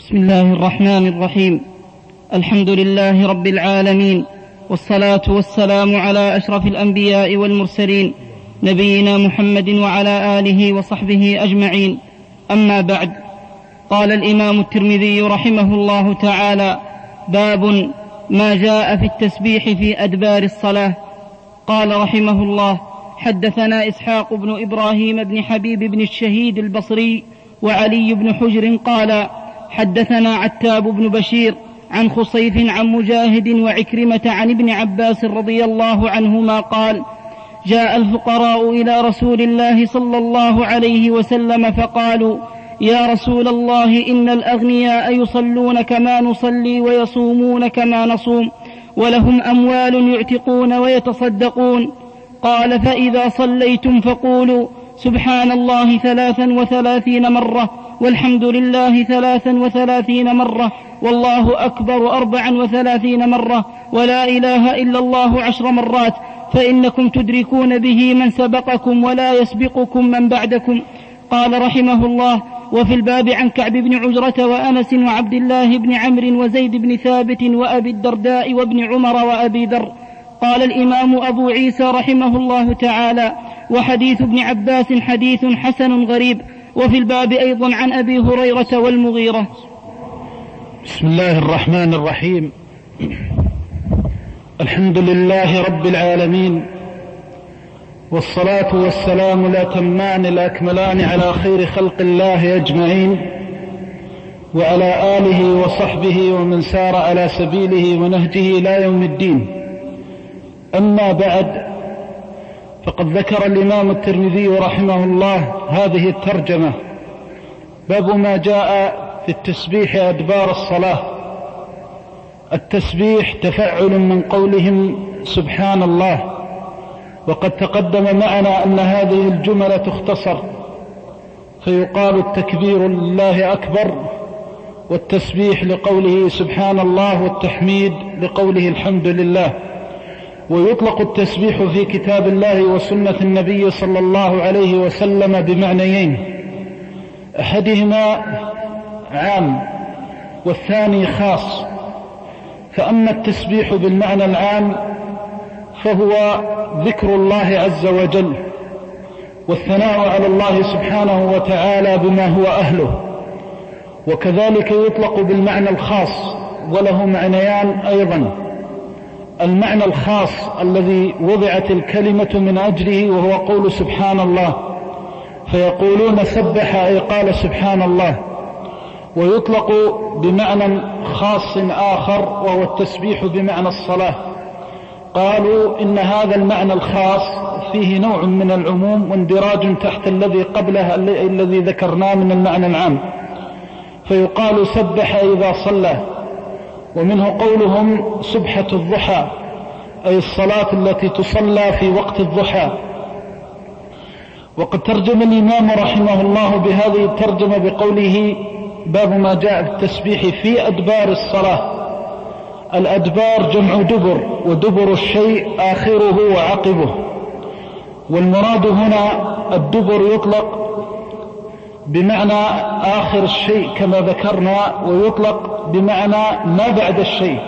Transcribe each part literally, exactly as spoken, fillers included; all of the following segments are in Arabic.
بسم الله الرحمن الرحيم. الحمد لله رب العالمين، والصلاة والسلام على أشرف الأنبياء والمرسلين، نبينا محمد وعلى آله وصحبه أجمعين. أما بعد، قال الإمام الترمذي رحمه الله تعالى: باب ما جاء في التسبيح في أدبار الصلاة. قال رحمه الله: حدثنا إسحاق بن إبراهيم بن حبيب بن الشهيد البصري وعلي بن حجر قال: حدثنا عتاب بن بشير عن خصيف عن مجاهد وعكرمة عن ابن عباس رضي الله عنهما قال: جاء الفقراء إلى رسول الله صلى الله عليه وسلم فقالوا: يا رسول الله، إن الأغنياء يصلون كما نصلي ويصومون كما نصوم، ولهم أموال يعتقون ويتصدقون. قال: فإذا صليتم فقولوا سبحان الله ثلاثا وثلاثين مرة، والحمد لله ثلاثا وثلاثين مرة، والله أكبر أربعا وثلاثين مرة، ولا إله إلا الله عشر مرات، فإنكم تدركون به من سبقكم ولا يسبقكم من بعدكم. قال رحمه الله: وفي الباب عن كعب بن عجرة وأنس وعبد الله بن عمرو وزيد بن ثابت وأبي الدرداء وابن عمر وأبي ذر. قال الإمام أبو عيسى رحمه الله تعالى: وحديث ابن عباس حديث حسن غريب. وفي الباب أيضا عن أبي هريرة والمغيرة. بسم الله الرحمن الرحيم. الحمد لله رب العالمين، والصلاة والسلام الأتمان الأكملان على خير خلق الله أجمعين، وعلى آله وصحبه ومن سار على سبيله ونهجه إلى يوم الدين. أما بعد، فقد ذكر الإمام الترمذي رحمه الله هذه الترجمة: باب ما جاء في التسبيح أدبار الصلاة. التسبيح تفعل من قولهم سبحان الله، وقد تقدم معنا أن هذه الجملة تختصر، فيقال التكبير لله أكبر، والتسبيح لقوله سبحان الله، والتحميد لقوله الحمد لله. ويطلق التسبيح في كتاب الله وسنة النبي صلى الله عليه وسلم بمعنيين: أحدهما عام والثاني خاص. فأما التسبيح بالمعنى العام فهو ذكر الله عز وجل والثناء على الله سبحانه وتعالى بما هو أهله. وكذلك يطلق بالمعنى الخاص، وله معنيان أيضا: المعنى الخاص الذي وضعت الكلمة من أجله وهو قول سبحان الله، فيقولون سبح أي قال سبحان الله. ويطلق بمعنى خاص آخر وهو التسبيح بمعنى الصلاة. قالوا إن هذا المعنى الخاص فيه نوع من العموم واندراج تحت الذي قبله الذي ذكرناه من المعنى العام، فيقال سبح إذا صلى. ومنه قولهم سبحة الضحى، أي الصلاة التي تصلى في وقت الضحى. وقد ترجم الإمام رحمه الله بهذه الترجمة بقوله: باب ما جاء في التسبيح في أدبار الصلاة. الأدبار جمع دبر، ودبر الشيء آخره وعقبه. والمراد هنا الدبر يطلق بمعنى آخر الشيء كما ذكرنا، ويطلق بمعنى ما بعد الشيء.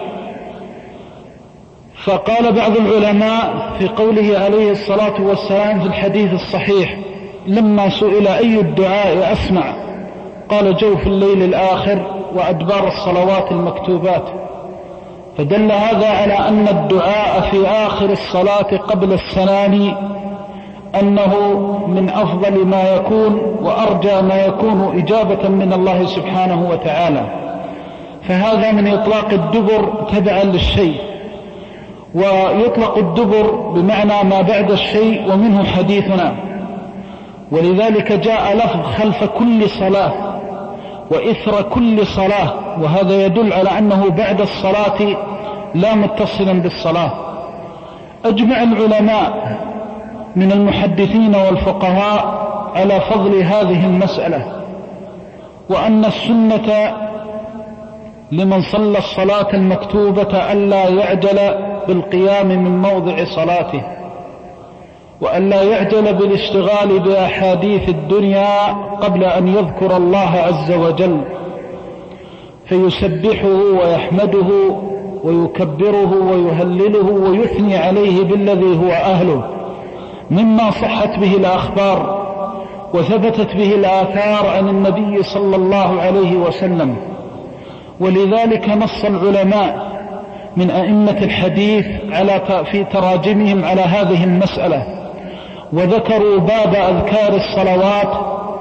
فقال بعض العلماء في قوله عليه الصلاة والسلام في الحديث الصحيح لما سئل أي الدعاء أسمع، قال: جوف الليل الآخر وأدبار الصلوات المكتوبات. فدل هذا على أن الدعاء في آخر الصلاة قبل السلام أنه من أفضل ما يكون وأرجى ما يكون إجابة من الله سبحانه وتعالى. فهذا من إطلاق الدبر تبعا للشيء. ويطلق الدبر بمعنى ما بعد الشيء، ومنه حديثنا. ولذلك جاء لفظ خلف كل صلاة وإثر كل صلاة، وهذا يدل على أنه بعد الصلاة لا متصلا بالصلاة. أجمع العلماء من المحدثين والفقهاء على فضل هذه المسألة، وأن السنة لمن صلى الصلاة المكتوبة ألا يعجل بالقيام من موضع صلاته، وألا يعجل بالاشتغال بأحاديث الدنيا قبل أن يذكر الله عز وجل. فيسبحه ويحمده ويكبره ويهلله ويثني عليه بالذي هو أهله مما صحت به الأخبار وثبتت به الآثار عن النبي صلى الله عليه وسلم. ولذلك نص العلماء من أئمة الحديث على في تراجمهم على هذه المسألة، وذكروا باب أذكار الصلوات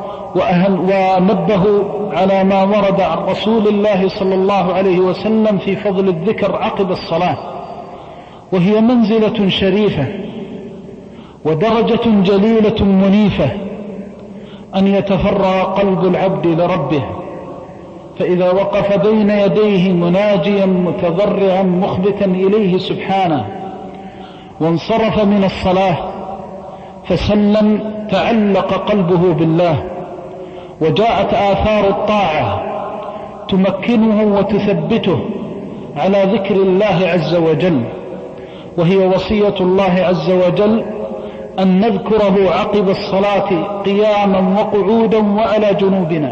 ونبهوا على ما ورد عن رسول الله صلى الله عليه وسلم في فضل الذكر عقب الصلاة، وهي منزلة شريفة ودرجة جليلة منيفة أن يتفرغ قلب العبد لربه، فإذا وقف بين يديه مناجيا متضرعا مخبتا إليه سبحانه وانصرف من الصلاة فسلم تعلق قلبه بالله، وجاءت آثار الطاعة تمكنه وتثبته على ذكر الله عز وجل، وهي وصية الله عز وجل أن نذكره عقب الصلاة قياما وقعودا وعلى جنوبنا،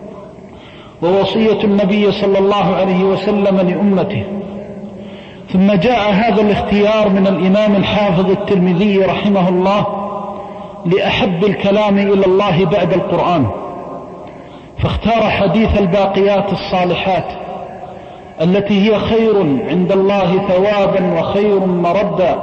ووصية النبي صلى الله عليه وسلم لأمته. ثم جاء هذا الاختيار من الإمام الحافظ الترمذي رحمه الله لأحب الكلام إلى الله بعد القرآن، فاختار حديث الباقيات الصالحات التي هي خير عند الله ثوابا وخير مردا.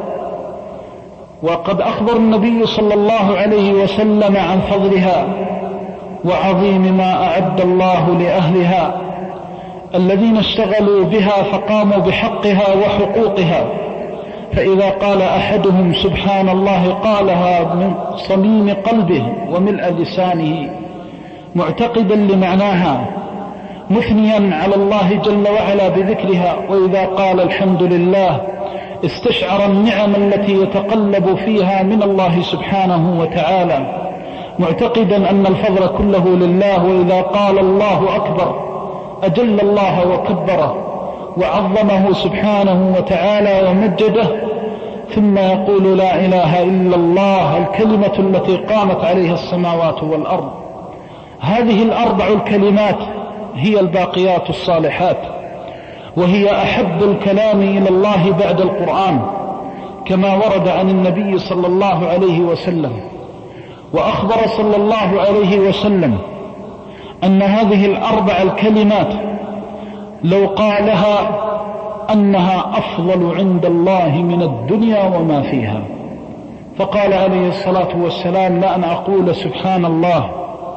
وقد أخبر النبي صلى الله عليه وسلم عن فضلها وعظيم ما أعد الله لأهلها الذين اشتغلوا بها فقاموا بحقها وحقوقها، فإذا قال أحدهم سبحان الله قالها من صميم قلبه وملء لسانه معتقدا لمعناها مثنيا على الله جل وعلا بذكرها، وإذا قال الحمد لله استشعر النعم التي يتقلب فيها من الله سبحانه وتعالى معتقدا أن الفضل كله لله، وإذا قال الله أكبر أجل الله وكبره وعظمه سبحانه وتعالى ومجده، ثم يقول لا إله إلا الله الكلمة التي قامت عليها السماوات والأرض. هذه الأربع الكلمات هي الباقيات الصالحات، وهي أحب الكلام إلى الله بعد القرآن كما ورد عن النبي صلى الله عليه وسلم. وأخبر صلى الله عليه وسلم أن هذه الأربع الكلمات لو قالها أنها أفضل عند الله من الدنيا وما فيها، فقال عليه الصلاة والسلام لأن أقول سبحان الله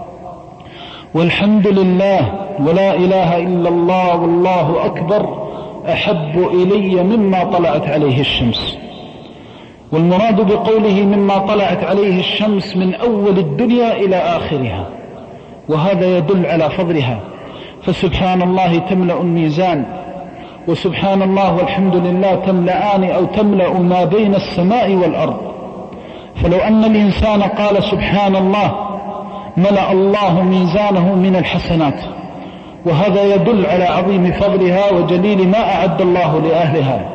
والحمد لله ولا إله إلا الله والله أكبر أحب إلي مما طلعت عليه الشمس. والمراد بقوله مما طلعت عليه الشمس من أول الدنيا إلى آخرها، وهذا يدل على فضلها. فسبحان الله تملأ الميزان، وسبحان الله والحمد لله تملأان أو تملأ ما بين السماء والأرض. فلو أن الإنسان قال سبحان الله ملأ الله ميزانه من الحسنات، وهذا يدل على عظيم فضلها وجليل ما أعد الله لأهلها.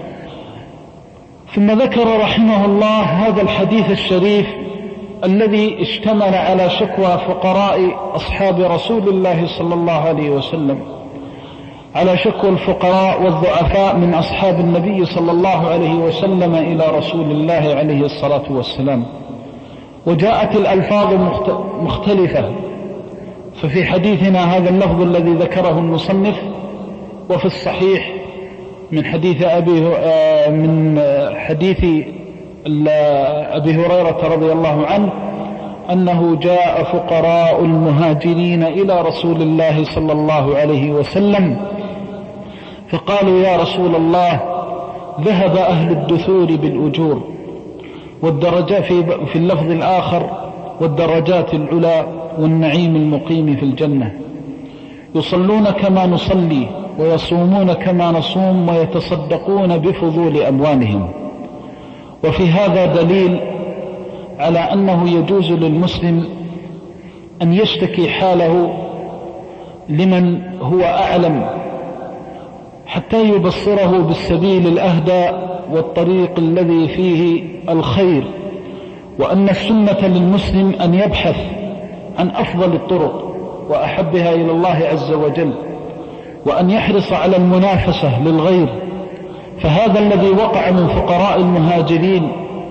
ثم ذكر رحمه الله هذا الحديث الشريف الذي اشتمل على شكوى فقراء أصحاب رسول الله صلى الله عليه وسلم، على شكوى الفقراء والضعفاء من أصحاب النبي صلى الله عليه وسلم إلى رسول الله عليه الصلاة والسلام. وجاءت الألفاظ مختلفة، ففي حديثنا هذا اللفظ الذي ذكره المصنف، وفي الصحيح من حديث أبي من حديث أبي هريرة رضي الله عنه أنه جاء فقراء المهاجرين إلى رسول الله صلى الله عليه وسلم فقالوا يا رسول الله ذهب أهل الدثور بالأجور والدرجات في اللفظ الآخر والدرجات العلى والنعيم المقيم في الجنة، يصلون كما نصلي ويصومون كما نصوم ويتصدقون بفضول أموالهم. وفي هذا دليل على أنه يجوز للمسلم أن يشتكي حاله لمن هو أعلم حتى يبصره بالسبيل الأهدى والطريق الذي فيه الخير، وأن السنة للمسلم أن يبحث عن أفضل الطرق وأحبها إلى الله عز وجل، وأن يحرص على المنافسة للغير. فهذا الذي وقع من فقراء المهاجرين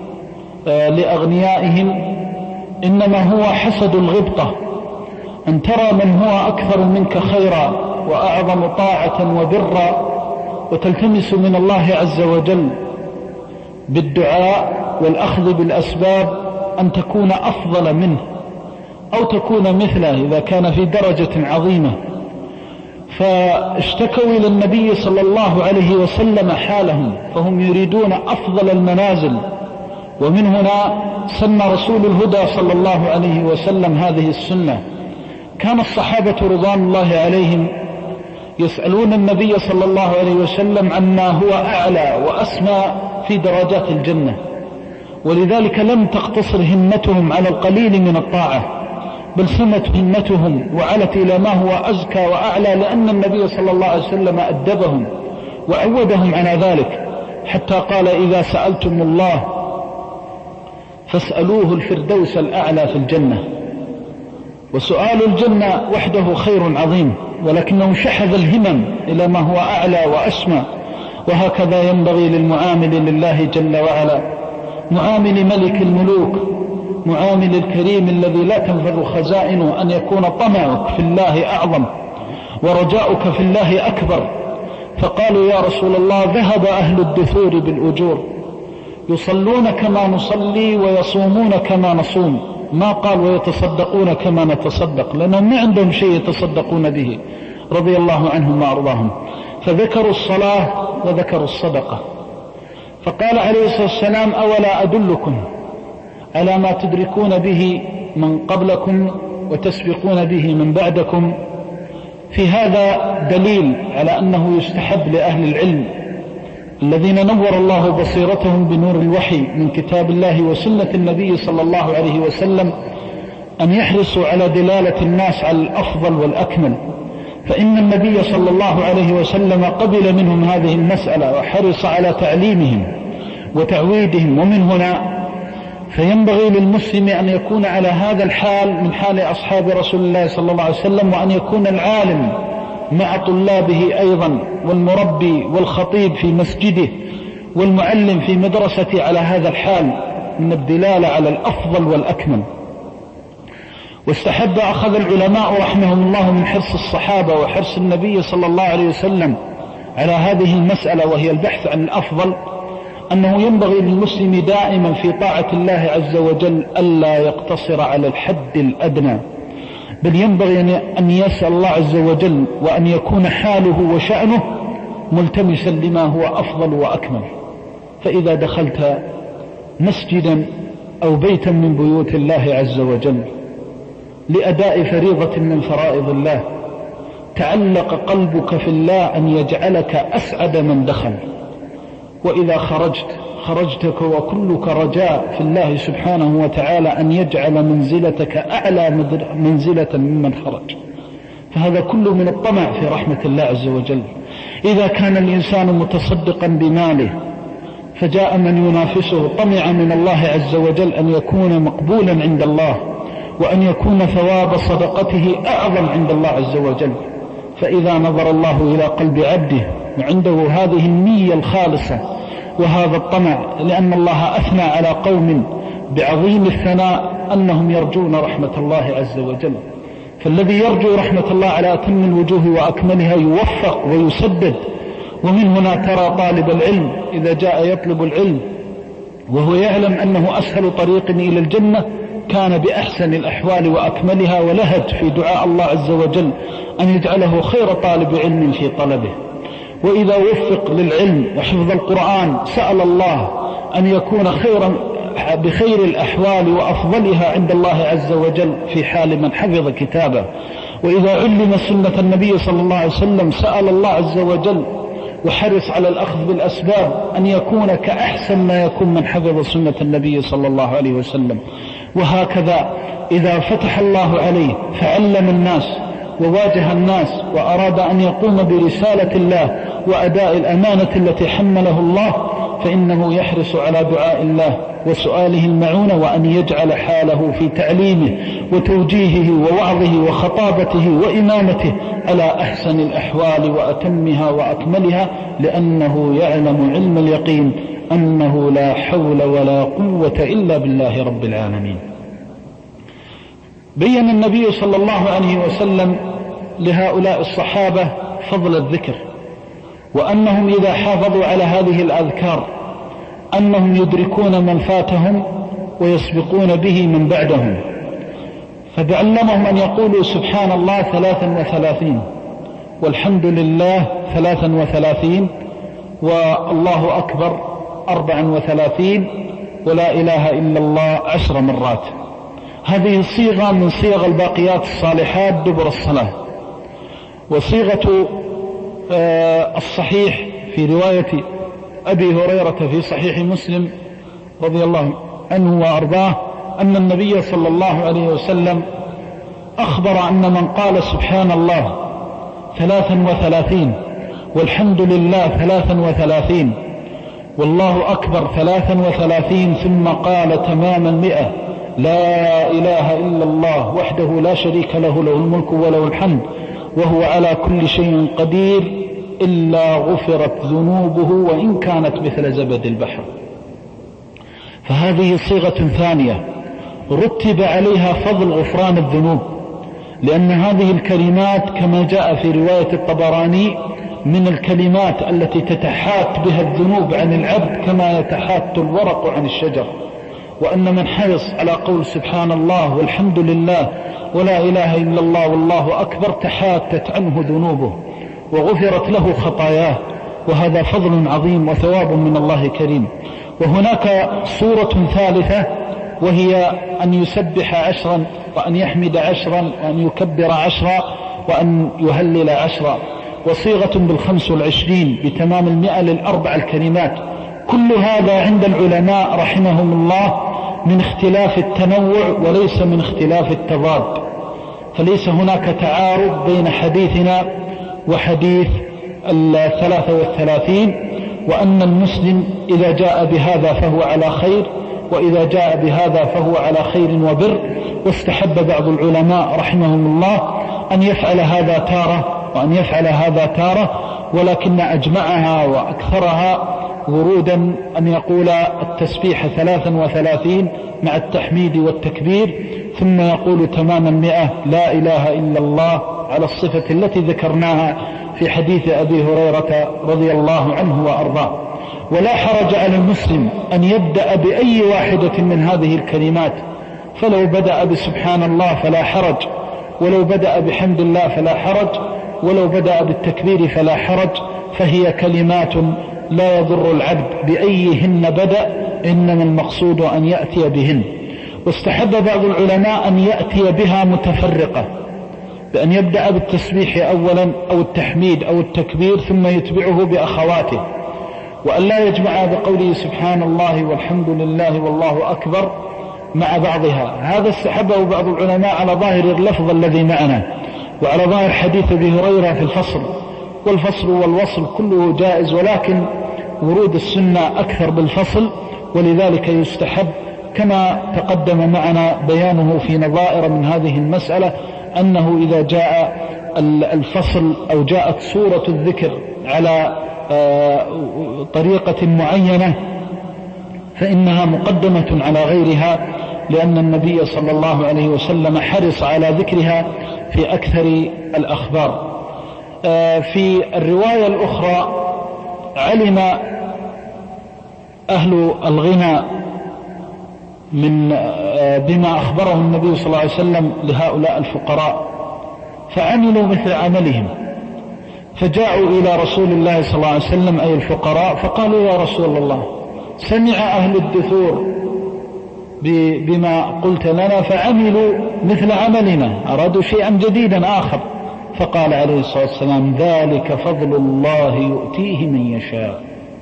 لأغنيائهم إنما هو حسد الغبطة، أن ترى من هو أكثر منك خيرا وأعظم طاعة وبرا، وتلتمس من الله عز وجل بالدعاء والأخذ بالأسباب أن تكون أفضل منه أو تكون مثله إذا كان في درجة عظيمة. فاشتكوا إلى النبي صلى الله عليه وسلم حالهم، فهم يريدون أفضل المنازل. ومن هنا سن رسول الهدى صلى الله عليه وسلم هذه السنة. كان الصحابة رضوان الله عليهم يسألون النبي صلى الله عليه وسلم عما هو أعلى وأسمى في درجات الجنة، ولذلك لم تقتصر همتهم على القليل من الطاعة، بل سمت همتهم وعلت إلى ما هو أزكى وأعلى، لأن النبي صلى الله عليه وسلم أدبهم وعودهم على ذلك، حتى قال: إذا سألتم الله فاسألوه الفردوس الأعلى في الجنة. وسؤال الجنة وحده خير عظيم، ولكنه شحذ الهمم إلى ما هو أعلى وأسمى. وهكذا ينبغي للمعامل لله جل وعلا، معامل ملك الملوك، معامل الكريم الذي لا تنفر خزائنه، أن يكون طمعك في الله أعظم ورجاؤك في الله أكبر. فقالوا: يا رسول الله، ذهب أهل الدثور بالأجور، يصلون كما نصلي ويصومون كما نصوم، ما قال ويتصدقون كما نتصدق، لأنهم ما عندهم شيء يتصدقون به، رضي الله عنهم وأرضاهم. فذكروا الصلاة وذكروا الصدقة. فقال عليه الصلاة والسلام: أولا أدلكم على ما تدركون به من قبلكم وتسبقون به من بعدكم؟ في هذا دليل على أنه يستحب لأهل العلم الذين نور الله بصيرتهم بنور الوحي من كتاب الله وسنة النبي صلى الله عليه وسلم أن يحرصوا على دلالة الناس على الأفضل والأكمل. فإن النبي صلى الله عليه وسلم قبل منهم هذه المسألة وحرص على تعليمهم وتعويدهم. ومن هنا فينبغي للمسلم أن يكون على هذا الحال من حال أصحاب رسول الله صلى الله عليه وسلم، وأن يكون العالم مع طلابه أيضا، والمربي والخطيب في مسجده والمعلم في مدرسته على هذا الحال من الدلالة على الأفضل والأكمل. واستحب أخذ العلماء رحمهم الله من حرص الصحابة وحرص النبي صلى الله عليه وسلم على هذه المسألة، وهي البحث عن الأفضل، أنه ينبغي للمسلم دائما في طاعة الله عز وجل ألا يقتصر على الحد الأدنى، بل ينبغي أن يسأل الله عز وجل وأن يكون حاله وشأنه ملتمسا لما هو أفضل وأكمل. فإذا دخلت مسجدا أو بيتا من بيوت الله عز وجل لأداء فريضة من فرائض الله، تعلق قلبك في الله أن يجعلك أسعد من دخل. وإذا خرجت خرجتك وكلك رجاء في الله سبحانه وتعالى أن يجعل منزلتك أعلى منزلة ممن خرج. فهذا كله من الطمع في رحمة الله عز وجل. إذا كان الإنسان متصدقا بماله فجاء من ينافسه، طمع من الله عز وجل أن يكون مقبولا عند الله، وأن يكون ثواب صدقته أعظم عند الله عز وجل. فإذا نظر الله إلى قلب عبده وعنده هذه النية الخالصة وهذا الطمع، لأن الله أثنى على قوم بعظيم الثناء أنهم يرجون رحمة الله عز وجل. فالذي يرجو رحمة الله على أتم الوجوه وأكملها يوفق ويسدد. ومن هنا ترى طالب العلم إذا جاء يطلب العلم وهو يعلم أنه أسهل طريق إلى الجنة كان بأحسن الأحوال وأكملها، ولهج في دعاء الله عز وجل أن يجعله خير طالب علم في طلبه. وإذا وفق للعلم وحفظ القرآن سأل الله أن يكون خيرا بخير الأحوال وأفضلها عند الله عز وجل في حال من حفظ كتابه. وإذا علم سنة النبي صلى الله عليه وسلم سأل الله عز وجل وحرص على الأخذ بالأسباب أن يكون كأحسن ما يكون من حفظ سنة النبي صلى الله عليه وسلم. وهكذا إذا فتح الله عليه فعلم الناس وواجه الناس وأراد أن يقوم برسالة الله وأداء الأمانة التي حمله الله، فإنه يحرص على دعاء الله وسؤاله المعونة، وأن يجعل حاله في تعليمه وتوجيهه ووعظه وخطابته وإمامته على أحسن الأحوال وأتمها وأكملها، لأنه يعلم علم اليقين أنه لا حول ولا قوة إلا بالله رب العالمين. بين النبي صلى الله عليه وسلم لهؤلاء الصحابة فضل الذكر، وأنهم إذا حافظوا على هذه الأذكار أنهم يدركون من فاتهم ويسبقون به من بعدهم. فعلمهم أن يقولوا سبحان الله ثلاثا وثلاثين، والحمد لله ثلاثا وثلاثين، والله أكبر أربعا وثلاثين، ولا إله إلا الله عشر مرات. هذه صيغة من صيغ الباقيات الصالحات دبر الصلاة. وصيغة الصحيح في رواية أبي هريرة في صحيح مسلم رضي الله عنه وأرضاه أن النبي صلى الله عليه وسلم أخبر أن من قال سبحان الله ثلاثا وثلاثين، والحمد لله ثلاثا وثلاثين، والله أكبر ثلاثا وثلاثين، ثم قال تمام المئة لا إله إلا الله وحده لا شريك له، له الملك وله الحمد وهو على كل شيء قدير، إلا غفرت ذنوبه وإن كانت مثل زبد البحر. فهذه صيغة ثانية رتب عليها فضل غفران الذنوب، لأن هذه الكلمات كما جاء في رواية الطبراني من الكلمات التي تتحات بها الذنوب عن العبد كما يتحات الورق عن الشجر، وأن من حرص على قول سبحان الله والحمد لله ولا إله إلا الله والله أكبر تحاتت عنه ذنوبه وغفرت له خطاياه، وهذا فضل عظيم وثواب من الله كريم. وهناك صورة ثالثة وهي أن يسبح عشرا، وأن يحمد عشرا، وأن يكبر عشرا، وأن يهلل عشرا، وصيغة بالخمس والعشرين بتمام المئة للأربع الكلمات. كل هذا عند العلماء رحمهم الله من اختلاف التنوع وليس من اختلاف التضاد، فليس هناك تعارض بين حديثنا وحديث الثلاثة والثلاثين، وأن المسلم إذا جاء بهذا فهو على خير، وإذا جاء بهذا فهو على خير وبر. واستحب بعض العلماء رحمهم الله أن يفعل هذا تارة وأن يفعل هذا تارة، ولكن أجمعها وأكثرها ورودا أن يقول التسبيح ثلاثا وثلاثين مع التحميد والتكبير، ثم يقول تمام المئة لا إله إلا الله على الصفة التي ذكرناها في حديث أبي هريرة رضي الله عنه وأرضاه. ولا حرج على المسلم أن يبدأ بأي واحدة من هذه الكلمات، فلو بدأ بسبحان الله فلا حرج، ولو بدأ بحمد الله فلا حرج، ولو بدأ بالتكبير فلا حرج، فهي كلمات لا يضر العبد بأيهن بدأ، إنما المقصود أن يأتي بهن. واستحب بعض العلماء أن يأتي بها متفرقة، بأن يبدأ بالتسبيح أولا أو التحميد أو التكبير ثم يتبعه بأخواته، وأن لا يجمع بقوله سبحان الله والحمد لله والله أكبر مع بعضها. هذا استحبه بعض العلماء على ظاهر اللفظ الذي معنا، وعلى ظاهر حديث أبي هريرة في الفصل، والفصل والوصل كله جائز، ولكن ورود السنة أكثر بالفصل، ولذلك يستحب كما تقدم معنا بيانه في نظائر من هذه المسألة أنه إذا جاء الفصل أو جاءت سورة الذكر على طريقة معينة فإنها مقدمة على غيرها، لأن النبي صلى الله عليه وسلم حرص على ذكرها في أكثر الأخبار. في الرواية الأخرى علم أهل الغنى من بما أخبره النبي صلى الله عليه وسلم لهؤلاء الفقراء، فعملوا مثل عملهم، فجاءوا إلى رسول الله صلى الله عليه وسلم أي الفقراء، فقالوا يا رسول الله سمع أهل الدثور بما قلت لنا فعملوا مثل عملنا، أرادوا شيئا جديدا آخر. فقال عليه الصلاة والسلام ذلك فضل الله يؤتيه من يشاء.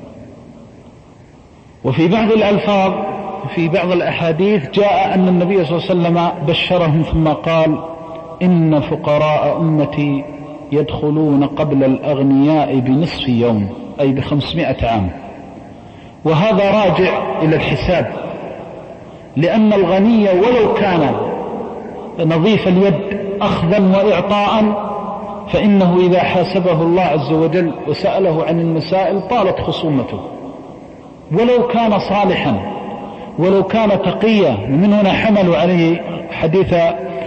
وفي بعض الألفاظ في بعض الأحاديث جاء أن النبي صلى الله عليه وسلم بشرهم ثم قال إن فقراء أمتي يدخلون قبل الأغنياء بنصف يوم، أي بخمسمائة عام. وهذا راجع إلى الحساب، لأن الغني ولو كان نظيف اليد أخذا وإعطاء فإنه إذا حاسبه الله عز وجل وسأله عن المسائل طالت خصومته، ولو كان صالحا ولو كان تقيا. ومن هنا حملوا عليه حديث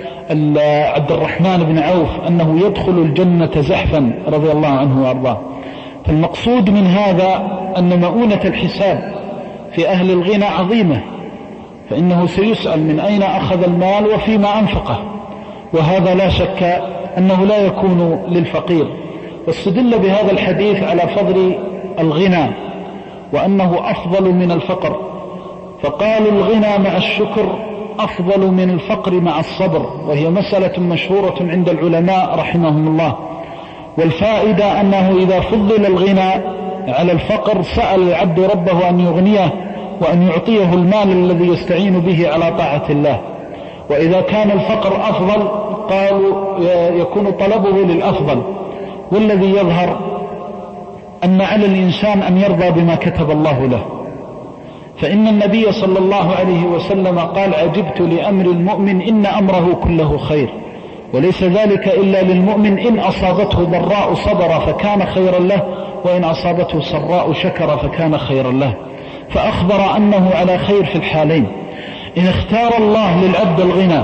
عبد الرحمن بن عوف أنه يدخل الجنة زحفا رضي الله عنه وأرضاه. فالمقصود من هذا أن مؤونة الحساب في أهل الغنى عظيمة، فإنه سيسأل من أين أخذ المال وفيما أنفقه، وهذا لا شك أنه لا يكون للفقير. واستدل بهذا الحديث على فضل الغنى وأنه أفضل من الفقر، فقالوا الغنى مع الشكر أفضل من الفقر مع الصبر، وهي مسألة مشهورة عند العلماء رحمهم الله. والفائدة أنه إذا فضل الغنى على الفقر سأل العبد ربه أن يغنيه وأن يعطيه المال الذي يستعين به على طاعة الله. وإذا كان الفقر أفضل قالوا يكون طلبه للأفضل. والذي يظهر أن على الإنسان أن يرضى بما كتب الله له، فإن النبي صلى الله عليه وسلم قال عجبت لأمر المؤمن إن أمره كله خير، وليس ذلك إلا للمؤمن إن أصابته ضراء صبر فكان خيرا له، وإن أصابته سراء شكر فكان خيرا له. فأخبر أنه على خير في الحالين. إن اختار الله للعبد الغنى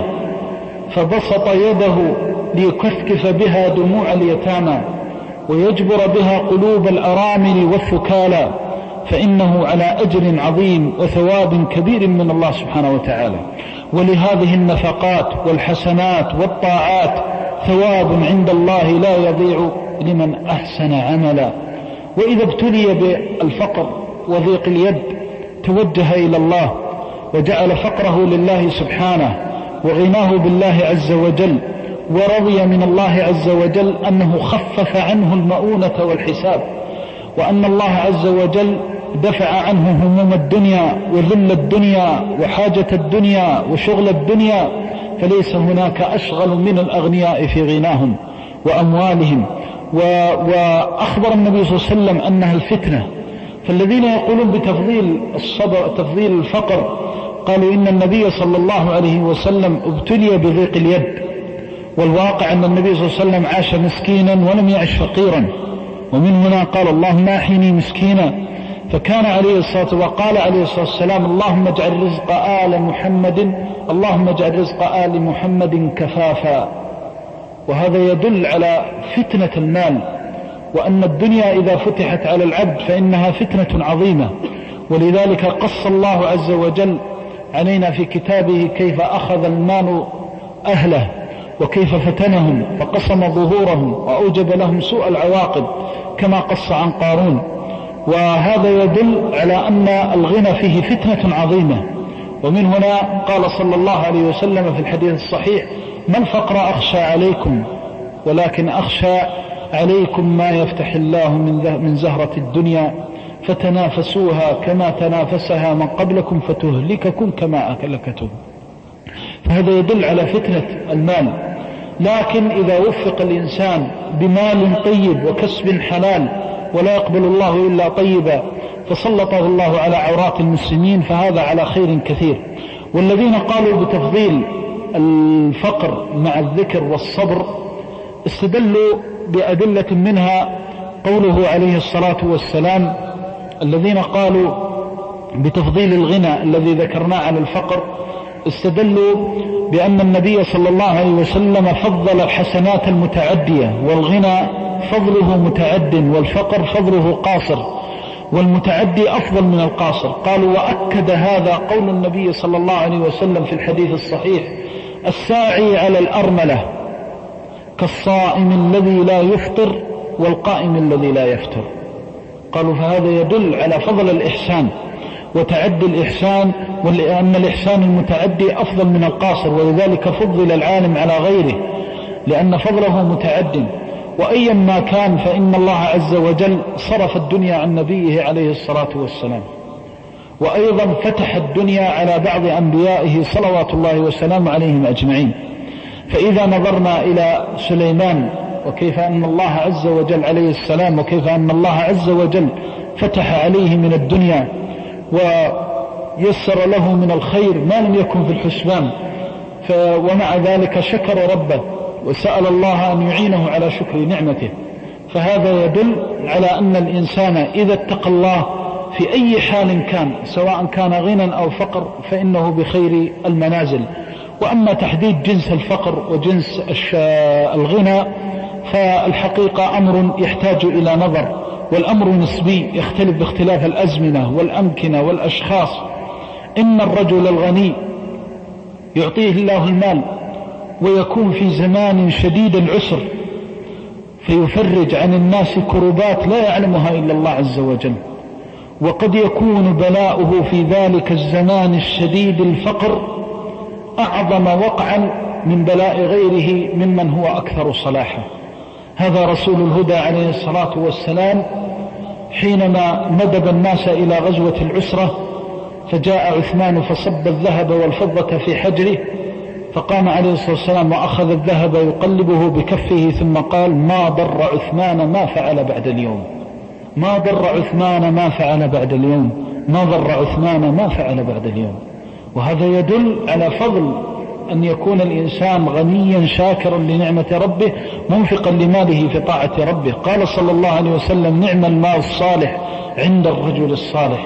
فبسط يده ليكثكف بها دموع اليتامى ويجبر بها قلوب الأرامل والثكالى فإنه على أجر عظيم وثواب كبير من الله سبحانه وتعالى. ولهذه النفقات والحسنات والطاعات ثواب عند الله لا يضيع لمن أحسن عملا. وإذا ابتلي بالفقر وضيق اليد توجه إلى الله وجعل فقره لله سبحانه وغناه بالله عز وجل، ورضي من الله عز وجل أنه خفف عنه المؤونة والحساب، وأن الله عز وجل دفع عنه هموم الدنيا وذل الدنيا وحاجة الدنيا وشغل الدنيا، فليس هناك أشغل من الأغنياء في غناهم وأموالهم. وأخبر النبي صلى الله عليه وسلم أنها الفتنة. فالذين يقولون بتفضيل الصبر تفضيل الفقر قالوا إن النبي صلى الله عليه وسلم ابتلي بضيق اليد، والواقع أن النبي صلى الله عليه وسلم عاش مسكينا ولم يعش فقيرا، ومن هنا قال اللهم أحيني مسكينا. فكان عليه الصلاة وقال عليه الصلاة والسلام اللهم اجعل رزق آل محمد اللهم اجعل رزق آل محمد كفافا. وهذا يدل على فتنة المال، وأن الدنيا إذا فتحت على العبد فإنها فتنة عظيمة. ولذلك قص الله عز وجل علينا في كتابه كيف أخذ المال أهله وكيف فتنهم فقسم ظهورهم وأوجب لهم سوء العواقب كما قص عن قارون. وهذا يدل على أن الغنى فيه فتنة عظيمة. ومن هنا قال صلى الله عليه وسلم في الحديث الصحيح ما الفقر أخشى عليكم ولكن أخشى عليكم ما يفتح الله من زهرة الدنيا فتنافسوها كما تنافسها من قبلكم فتهلككم كما أهلكتهم. فهذا يدل على فتنة المال. لكن إذا وفق الإنسان بمال طيب وكسب حلال ولا يقبل الله إلا طيبا فسلطه الله على عورات المسلمين فهذا على خير كثير. والذين قالوا بتفضيل الفقر مع الذكر والصبر استدلوا بأدلة منها قوله عليه الصلاة والسلام الذين قالوا بتفضيل الغنى الذي ذكرناه على الفقر استدلوا بأن النبي صلى الله عليه وسلم فضل الحسنات المتعدية، والغنى فضله متعد والفقر فضله قاصر، والمتعدي أفضل من القاصر. قالوا وأكد هذا قول النبي صلى الله عليه وسلم في الحديث الصحيح الساعي على الأرملة كالصائم الذي لا يفطر والقائم الذي لا يفتر. قالوا فهذا يدل على فضل الإحسان وتعدي الإحسان، ولأن الإحسان المتعدي أفضل من القاصر، ولذلك فضل العالم على غيره لأن فضله متعد. وأيا ما كان فإن الله عز وجل صرف الدنيا عن نبيه عليه الصلاة والسلام، وأيضا فتح الدنيا على بعض أنبيائه صلوات الله وسلامه عليهم أجمعين. فإذا نظرنا إلى سليمان وكيف أن الله عز وجل عليه السلام وكيف أن الله عز وجل فتح عليه من الدنيا يسر له من الخير ما لم يكن في الحسبان، ومع ذلك شكر ربه وسأل الله أن يعينه على شكر نعمته. فهذا يدل على أن الإنسان إذا اتقى الله في أي حال كان، سواء كان غنى أو فقر، فإنه بخير المنازل. وأما تحديد جنس الفقر وجنس الغنى فالحقيقة أمر يحتاج إلى نظر، والأمر نسبي يختلف باختلاف الأزمنة والأمكنة والأشخاص. إن الرجل الغني يعطيه الله المال ويكون في زمان شديد العسر فيفرج عن الناس كربات لا يعلمها إلا الله عز وجل، وقد يكون بلاؤه في ذلك الزمان الشديد الفقر أعظم وقعا من بلاء غيره ممن هو أكثر صلاحا. هذا رسول الهدى عليه الصلاة والسلام حينما ندب الناس إلى غزوة العسرة، فجاء عثمان فصب الذهب والفضة في حجره، فقام عليه الصلاة والسلام وأخذ الذهب يقلبه بكفه ثم قال: ما ضر عثمان ما فعل بعد اليوم، ما ضر عثمان ما فعل بعد اليوم، ما ضر عثمان ما فعل بعد اليوم. وهذا يدل على فضل أن يكون الإنسان غنيا شاكرا لنعمة ربه منفقا لماله في طاعة ربه. قال صلى الله عليه وسلم: نعم المال الصالح عند الرجل الصالح.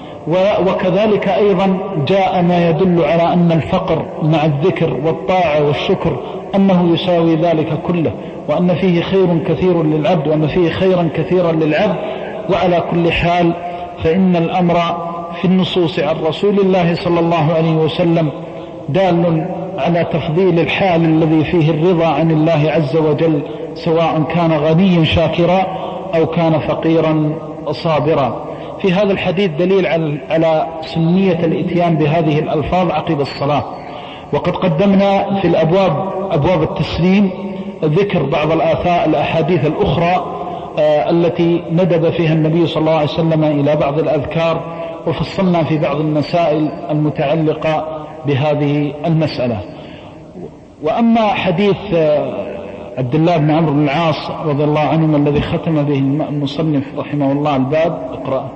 وكذلك أيضا جاء ما يدل على أن الفقر مع الذكر والطاعة والشكر أنه يساوي ذلك كله، وأن فيه خير كثير للعبد، وأن فيه خيرا كثيرا للعبد. وعلى كل حال فإن الأمر في النصوص عن رسول الله صلى الله عليه وسلم دال على تفضيل الحال الذي فيه الرضا عن الله عز وجل، سواء كان غنيا شاكرا أو كان فقيرا صابرا. في هذا الحديث دليل على سنية الإتيان بهذه الألفاظ عقب الصلاة. وقد قدمنا في الأبواب أبواب التسليم ذكر بعض الآثار الأحاديث الأخرى التي ندب فيها النبي صلى الله عليه وسلم إلى بعض الأذكار، وفصلنا في بعض المسائل المتعلقة بهذه المسألة. وأما حديث عبد الله بن عمرو بن العاص رضي الله عنهما الذي ختم به المصنف رحمه الله الباب، اقرأ.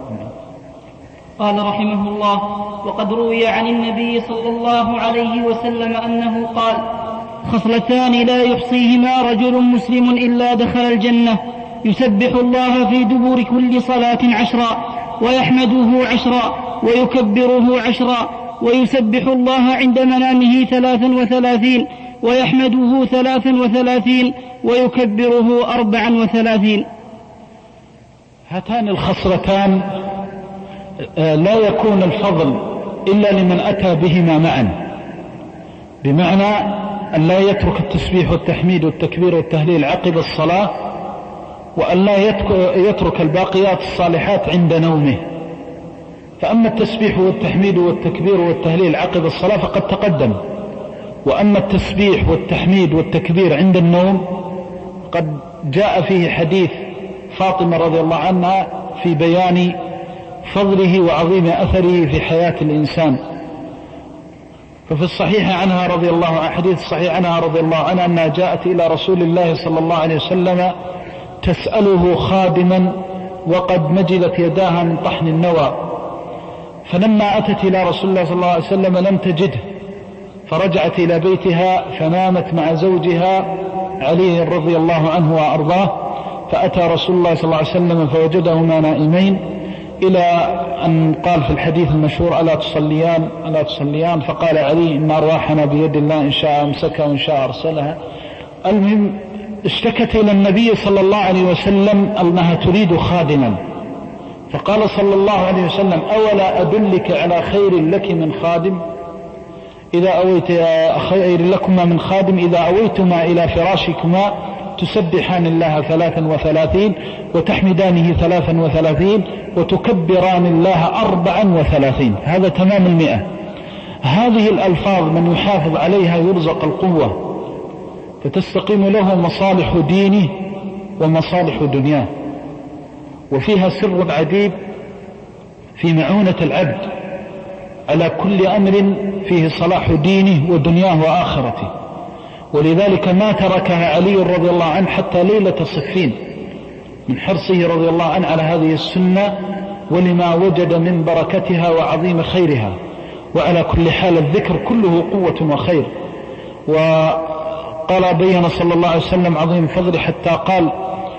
قال رحمه الله: وقد روي عن النبي صلى الله عليه وسلم أنه قال: خصلتان لا يحصيهما رجل مسلم إلا دخل الجنة، يسبح الله في دبر كل صلاة عشرا، ويحمده عشرا، ويكبره عشرا، ويسبح الله عند منامه ثلاثا وثلاثين، ويحمده ثلاثا وثلاثين، ويكبره أربعا وثلاثين. هاتان الخصلتان لا يكون الفضل إلا لمن أتى بهما معا، بمعنى أن لا يترك التسبيح والتحميد والتكبير والتهليل عقب الصلاة، وأن لا يترك الباقيات الصالحات عند نومه. فأما التسبيح والتحميد والتكبير والتهليل عقب الصلاة فقد تقدم، وأما التسبيح والتحميد والتكبير عند النوم قد جاء فيه حديث فاطمة رضي الله عنها في بيان فضله وعظيم أثره في حياة الإنسان. ففي الصحيح عنها رضي الله عنها، حديث الصحيح عنها رضي الله عنها أنها جاءت إلى رسول الله صلى الله عليه وسلم تسأله خادما وقد مجلت يداها من طحن النوى، فلما أتت إلى رسول الله صلى الله عليه وسلم لم تجده، فرجعت إلى بيتها فنامت مع زوجها علي رضي الله عنه وأرضاه، فأتى رسول الله صلى الله عليه وسلم فوجدهما نائمين، إلى أن قال في الحديث المشهور: ألا تصليان ألا تصليان؟ فقال علي: إن أرواحنا بيد الله، إن شاء أمسكها وإن شاء أرسلها. المهم اشتكت إلى النبي صلى الله عليه وسلم أنها تريد خادما، فقال صلى الله عليه وسلم: أولا أدلك على خير لك من خادم؟ إذا أويت خير لكما من خادم إذا أويتما إلى فراشكما تسبحان الله ثلاثا وثلاثين، وتحمدانه ثلاثا وثلاثين، وتكبران الله أربعا وثلاثين. هذا تمام المئة. هذه الألفاظ من يحافظ عليها يرزق القوة، فتستقيم له مصالح دينه ومصالح دنياه، وفيها سر عجيب في معونة العبد على كل أمر فيه صلاح دينه ودنياه من حرصه رضي الله عنه على هذه السنة ولما وجد من بركتها وعظيم خيرها. وعلى كل حال الذكر كله قوة وخير. وقال بين صلى الله عليه وسلم عظيم فضله حتى قال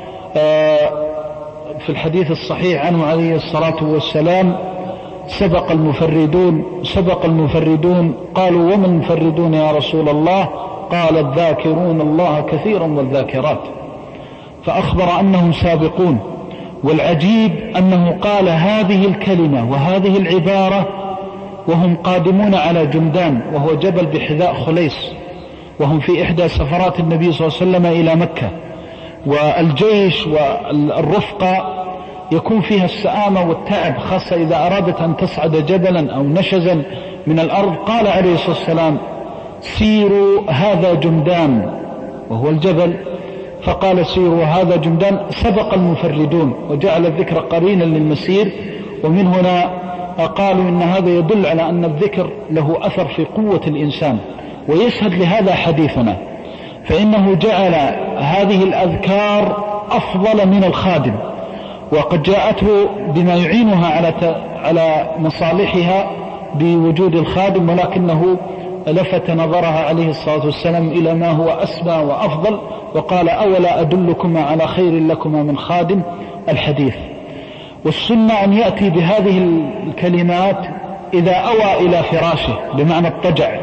في الحديث الصحيح عنه عليه الصلاة والسلام: سبق المفردون سبق المفردون قالوا ومن المفردون يا رسول الله؟ قال: الذاكرون الله كثيرا والذاكرات. فأخبر أنهم سابقون. والعجيب أنه قال هذه الكلمة وهذه العبارة وهم قادمون على جمدان، وهو جبل بحذاء خليص، وهم في إحدى سفرات النبي صلى الله عليه وسلم إلى مكة. والجيش والرفقة يكون فيها السآمة والتعب، خاصة إذا أرادت أن تصعد جبلا أو نشزا من الأرض. قال عليه الصلاة والسلام: سيروا هذا جمدان، وهو الجبل. فقال: سيروا هذا جمدان. سبق المفردون، وجعل الذكر قرينا للمسير. ومن هنا قالوا إن هذا يدل على أن الذكر له أثر في قوة الإنسان. ويشهد لهذا حديثنا، فإنه جعل هذه الأذكار أفضل من الخادم، وقد جاءته بما يعينها على على مصالحها بوجود الخادم، ولكنه لفت نظرها عليه الصلاة والسلام إلى ما هو أسمى وأفضل، وقال: أولا أدلكما على خير لكما من خادم الحديث. والسنة أن يأتي بهذه الكلمات إذا أوى إلى فراشه، بمعنى الضجع.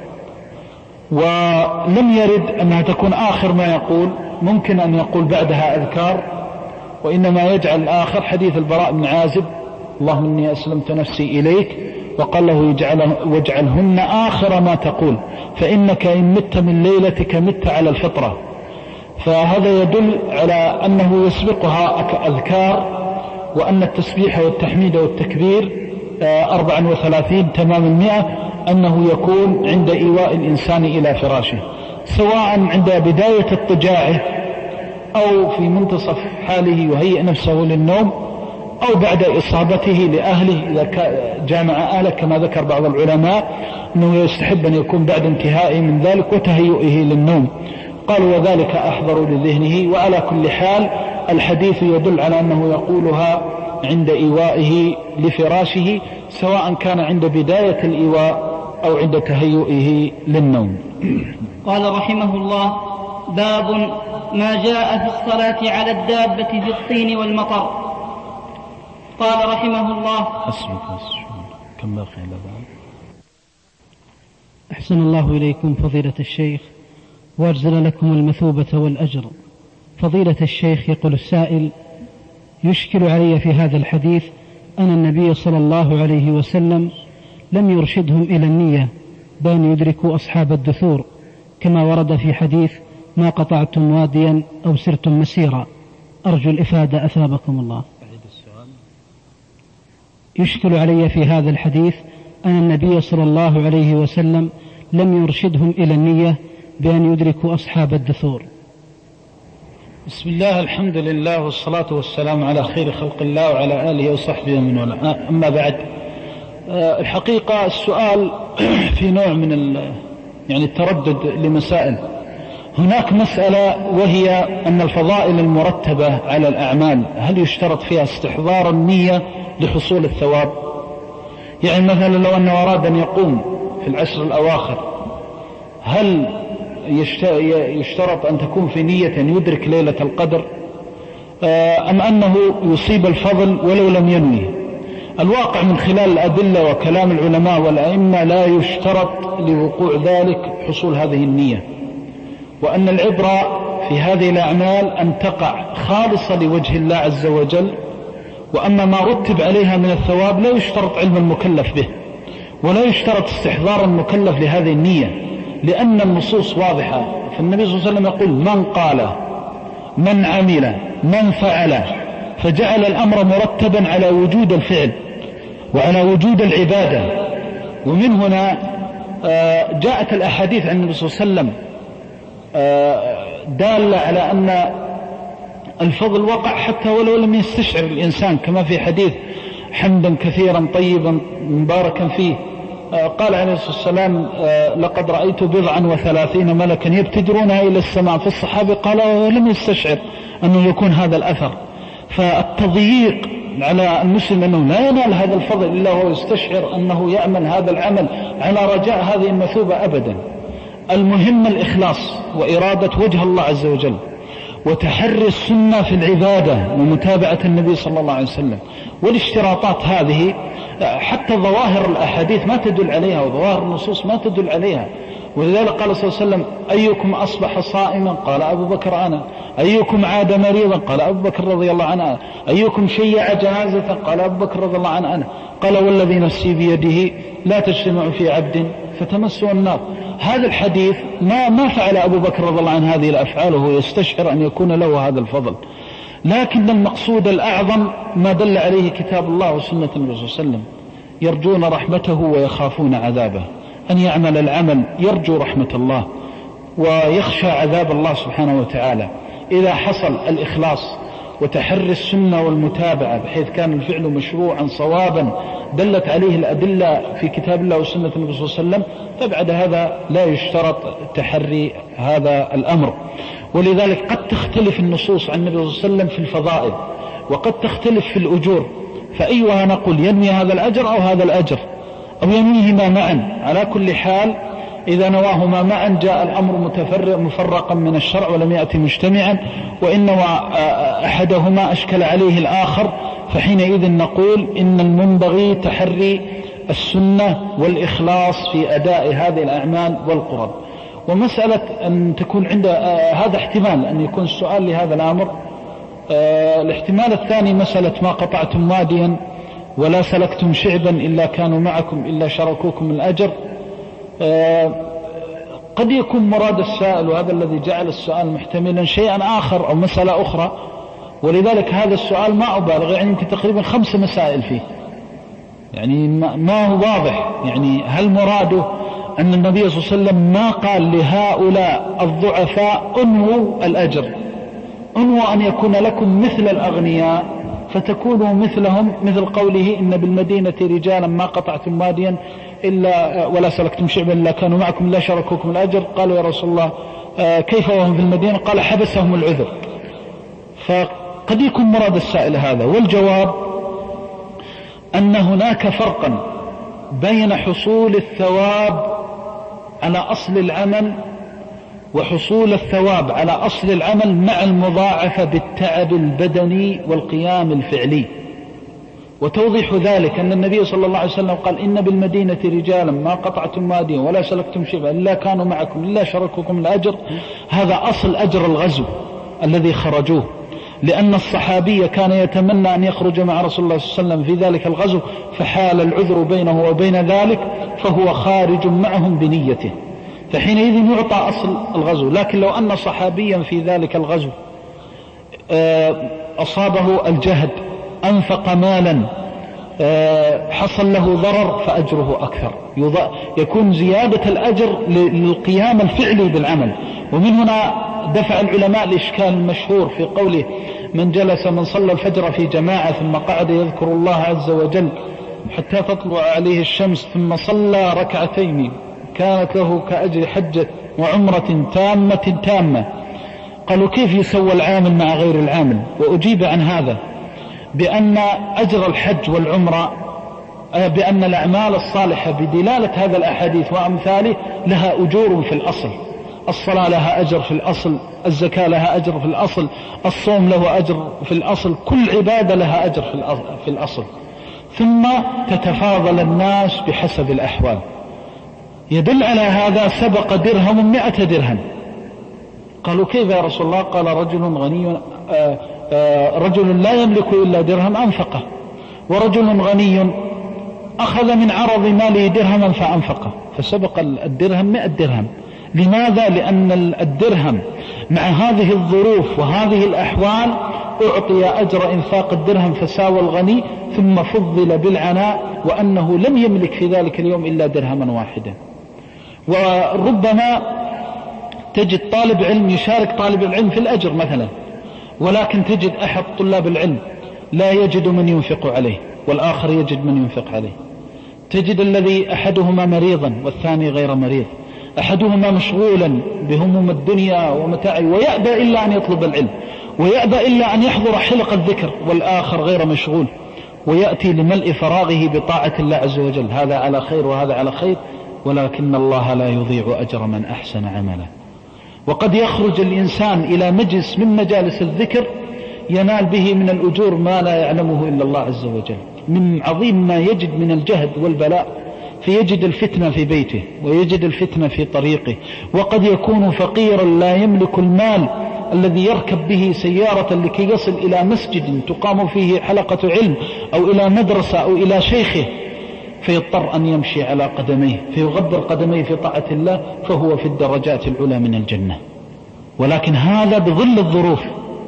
ولم يرد أنها تكون آخر ما يقول، ممكن أن يقول بعدها أذكار، وإنما يجعل آخر حديث البراء بن عازب: اللهم إني أسلمت نفسي إليك، وقال له: واجعلهن آخر ما تقول، فإنك إن مت من ليلتك مت على الفطرة. فهذا يدل على أنه يسبقها أذكار، وأن التسبيح والتحميد والتكبير أربعا وثلاثين تمام المئة أنه يكون عند إيواء الإنسان إلى فراشه، سواء عند بداية اضطجاعه أو في منتصف حاله يهيئ نفسه للنوم، أو بعد إصابته لأهله إذا جامع أهله، كما ذكر بعض العلماء أنه يستحب أن يكون بعد انتهائه من ذلك وتهيئه للنوم. قالوا: وذلك أحضر لذهنه. وعلى كل حال الحديث يدل على أنه يقولها عند إيوائه لفراشه، سواء كان عند بداية الإيواء أو عند تهيئه للنوم. قال رحمه الله: باب ما جاء في الصلاة على الدابة في الطين والمطر. قال رحمه الله: كم باقي إلى بعد؟ أحسن الله إليكم فضيلة الشيخ، وأجزل لكم المثوبة والأجر. فضيلة الشيخ، يقول السائل: يشكل علي في هذا الحديث أن النبي صلى الله عليه وسلم لم يرشدهم إلى النية بأن يدركوا أصحاب الدثور، كما ورد في حديث: ما قطعتم واديا أو سرتم مسيرا. أرجو الإفادة أثابكم الله. يشكل علي في هذا الحديث أن النبي صلى الله عليه وسلم لم يرشدهم إلى النية بأن يدركوا أصحاب الدثور. بسم الله، الحمد لله، والصلاة والسلام على خير خلق الله وعلى آله وصحبه ومن والاه. أما بعد، الحقيقة السؤال في نوع من يعني التردد لمسائل. هناك مسألة، وهي أن الفضائل المرتبة على الأعمال هل يشترط فيها استحضار النية لحصول الثواب؟ يعني مثلا لو أنه أراد أن يقوم في العشر الأواخر، هل يشترط أن تكون في نية أن يدرك ليلة القدر، أم أنه يصيب الفضل ولو لم ينوي؟ الواقع من خلال الأدلة وكلام العلماء والأئمة لا يشترط لوقوع ذلك حصول هذه النية، وأن العبرة في هذه الأعمال أن تقع خالصة لوجه الله عز وجل. وأما ما رتب عليها من الثواب لا يشترط علم المكلف به، ولا يشترط استحضار المكلف لهذه النية، لأن النصوص واضحة. فالنبي صلى الله عليه وسلم يقول: من قال، من عمل، من فعل، فجعل الأمر مرتبا على وجود الفعل وعلى وجود العبادة. ومن هنا جاءت الأحاديث عن النبي صلى الله عليه وسلم دالة على أن الفضل وقع حتى ولو لم يستشعر الإنسان، كما في حديث: حمدا كثيرا طيبا مباركا فيه. قال عليه الصلاة والسلام: لقد رأيت بضعا وثلاثين ملكا يبتدرونها إلى السماء. في الصحابة قال ولم يستشعر أنه يكون هذا الأثر. فالتضييق على المسلم أنه لا ينال هذا الفضل إلا هو يستشعر أنه يعمل هذا العمل على رجاء هذه المثوبة أبدا. المهم الإخلاص وإرادة وجه الله عز وجل، وتحري السنة في العبادة ومتابعة النبي صلى الله عليه وسلم. والاشتراطات هذه حتى ظواهر الأحاديث ما تدل عليها، وظواهر النصوص ما تدل عليها. ولذلك قال صلى الله عليه وسلم: أيكم أصبح صائما؟ قال أبو بكر أنا. أيكم عاد مريضا؟ قال أبو بكر رضي الله عنه. أيكم شيع جنازة؟ قال أبو بكر رضي الله عنه أنا. قال: والذي نفسي بيده لا تجتمع في عبد فتمسه النار. هذا الحديث ما ما فعل أبو بكر رضي الله عنه هذه الأفعال وهو يستشعر أن يكون له هذا الفضل، لكن المقصود الأعظم ما دل عليه كتاب الله وسنة النبي صلى الله عليه وسلم. يرجون رحمته ويخافون عذابه، أن يعمل العمل يرجو رحمة الله ويخشى عذاب الله سبحانه وتعالى. إذا حصل الإخلاص وتحري السنة والمتابعة بحيث كان الفعل مشروعا صوابا دلت عليه الأدلة في كتاب الله وسنة النبي صلى الله عليه وسلم، فبعد هذا لا يشترط تحري هذا الأمر. ولذلك قد تختلف النصوص عن النبي صلى الله عليه وسلم في الفضائل، وقد تختلف في الأجور، فأيها نقول ينوي هذا الأجر أو هذا الأجر أو ينويهما معا. على كل حال إذا نواهما معا جاء الأمر متفرق مفرقا من الشرع ولم يأتي مجتمعا، وإن نوى أحدهما أشكل عليه الآخر، فحينئذ نقول إن المنبغي تحري السنة والإخلاص في أداء هذه الأعمال والقرب. ومسألة أن تكون عند آه هذا احتمال أن يكون السؤال لهذا الأمر. آه الاحتمال الثاني مسألة ما قطعتم واديا ولا سلكتم شعبا إلا كانوا معكم إلا شاركوكم الأجر. آه قد يكون مراد السائل وهذا الذي جعل السؤال محتملا شيئا آخر أو مسألة أخرى، ولذلك هذا السؤال ما أبالغ، يعني يمكن تقريبا خمس مسائل فيه، يعني ما هو واضح. يعني هل مراده أن النبي صلى الله عليه وسلم ما قال لهؤلاء الضعفاء انووا الأجر، انووا أن يكون لكم مثل الأغنياء فتكونوا مثلهم، مثل قوله إن بالمدينة رجالا ما قطعتم واديا إلا ولا سلكتم شعبا إلا كانوا معكم لا شاركوكم الأجر. قالوا يا رسول الله كيف وهم في المدينة؟ قال حبسهم العذر. فقد يكون مراد السائل هذا. والجواب أن هناك فرقا بين حصول الثواب على أصل العمل وحصول الثواب على أصل العمل مع المضاعفة بالتعب البدني والقيام الفعلي. وتوضيح ذلك أن النبي صلى الله عليه وسلم قال إن بالمدينة رجالا ما قطعتم واديا ولا سلكتم شبعا إلا كانوا معكم إلا شاركوكم الأجر. هذا أصل أجر الغزو الذي خرجوه، لأن الصحابي كان يتمنى أن يخرج مع رسول الله صلى الله عليه وسلم في ذلك الغزو، فحال العذر بينه وبين ذلك فهو خارج معهم بنيته، فحينئذ يعطى أصل الغزو. لكن لو أن صحابيا في ذلك الغزو أصابه الجهد، أنفق مالا، حصل له ضرر، فأجره أكثر، يكون زيادة الأجر للقيام الفعلي بالعمل. ومن هنا دفع العلماء الإشكال المشهور في قوله من جلس من صلى الفجر في جماعة ثم قعد يذكر الله عز وجل حتى تطلع عليه الشمس ثم صلى ركعتين كانت له كأجر حجة وعمرة تامة تامة. قالوا كيف يسوى العامل مع غير العامل؟ وأجيب عن هذا بأن أجر الحج والعمرة، بأن الأعمال الصالحة بدلالة هذا الأحاديث وأمثاله لها أجور في الأصل. الصلاة لها أجر في الأصل، الزكاة لها أجر في الأصل، الصوم له أجر في الأصل، كل عبادة لها أجر في الأصل. ثم تتفاضل الناس بحسب الأحوال. يدل على هذا سبق درهم مئة درهم. قالوا كيف يا رسول الله؟ قال رجل غني آآ آآ رجل لا يملك إلا درهم أنفقه، ورجل غني أخذ من عرض ماله درهما فأنفقه، فسبق الدرهم مئة درهم. لماذا؟ لأن الدرهم مع هذه الظروف وهذه الأحوال أعطي أجر إنفاق الدرهم فساوى الغني، ثم فضل بالعناء وأنه لم يملك في ذلك اليوم إلا درهما واحدا. وربما تجد طالب علم يشارك طالب العلم في الأجر مثلا، ولكن تجد أحد طلاب العلم لا يجد من ينفق عليه والآخر يجد من ينفق عليه. تجد الذي أحدهما مريضا والثاني غير مريض، أحدهما مشغولا بهموم الدنيا ومتاعه ويأبى إلا أن يطلب العلم، ويأبى إلا أن يحضر حلق الذكر، والآخر غير مشغول ويأتي لملء فراغه بطاعة الله عز وجل، هذا على خير وهذا على خير، ولكن الله لا يضيع أجر من أحسن عملا. وقد يخرج الإنسان إلى مجلس من مجالس الذكر ينال به من الأجور ما لا يعلمه إلا الله عز وجل، من عظيم ما يجد من الجهد والبلاء، فيجد الفتنة في بيته ويجد الفتنة في طريقه، وقد يكون فقيرا لا يملك المال الذي يركب به سيارة لكي يصل إلى مسجد تقام فيه حلقة علم أو إلى مدرسة أو إلى شيخه، فيضطر أن يمشي على قدميه فيغبر قدميه في طاعة الله، فهو في الدرجات العلى من الجنة. ولكن هذا بظل الظروف،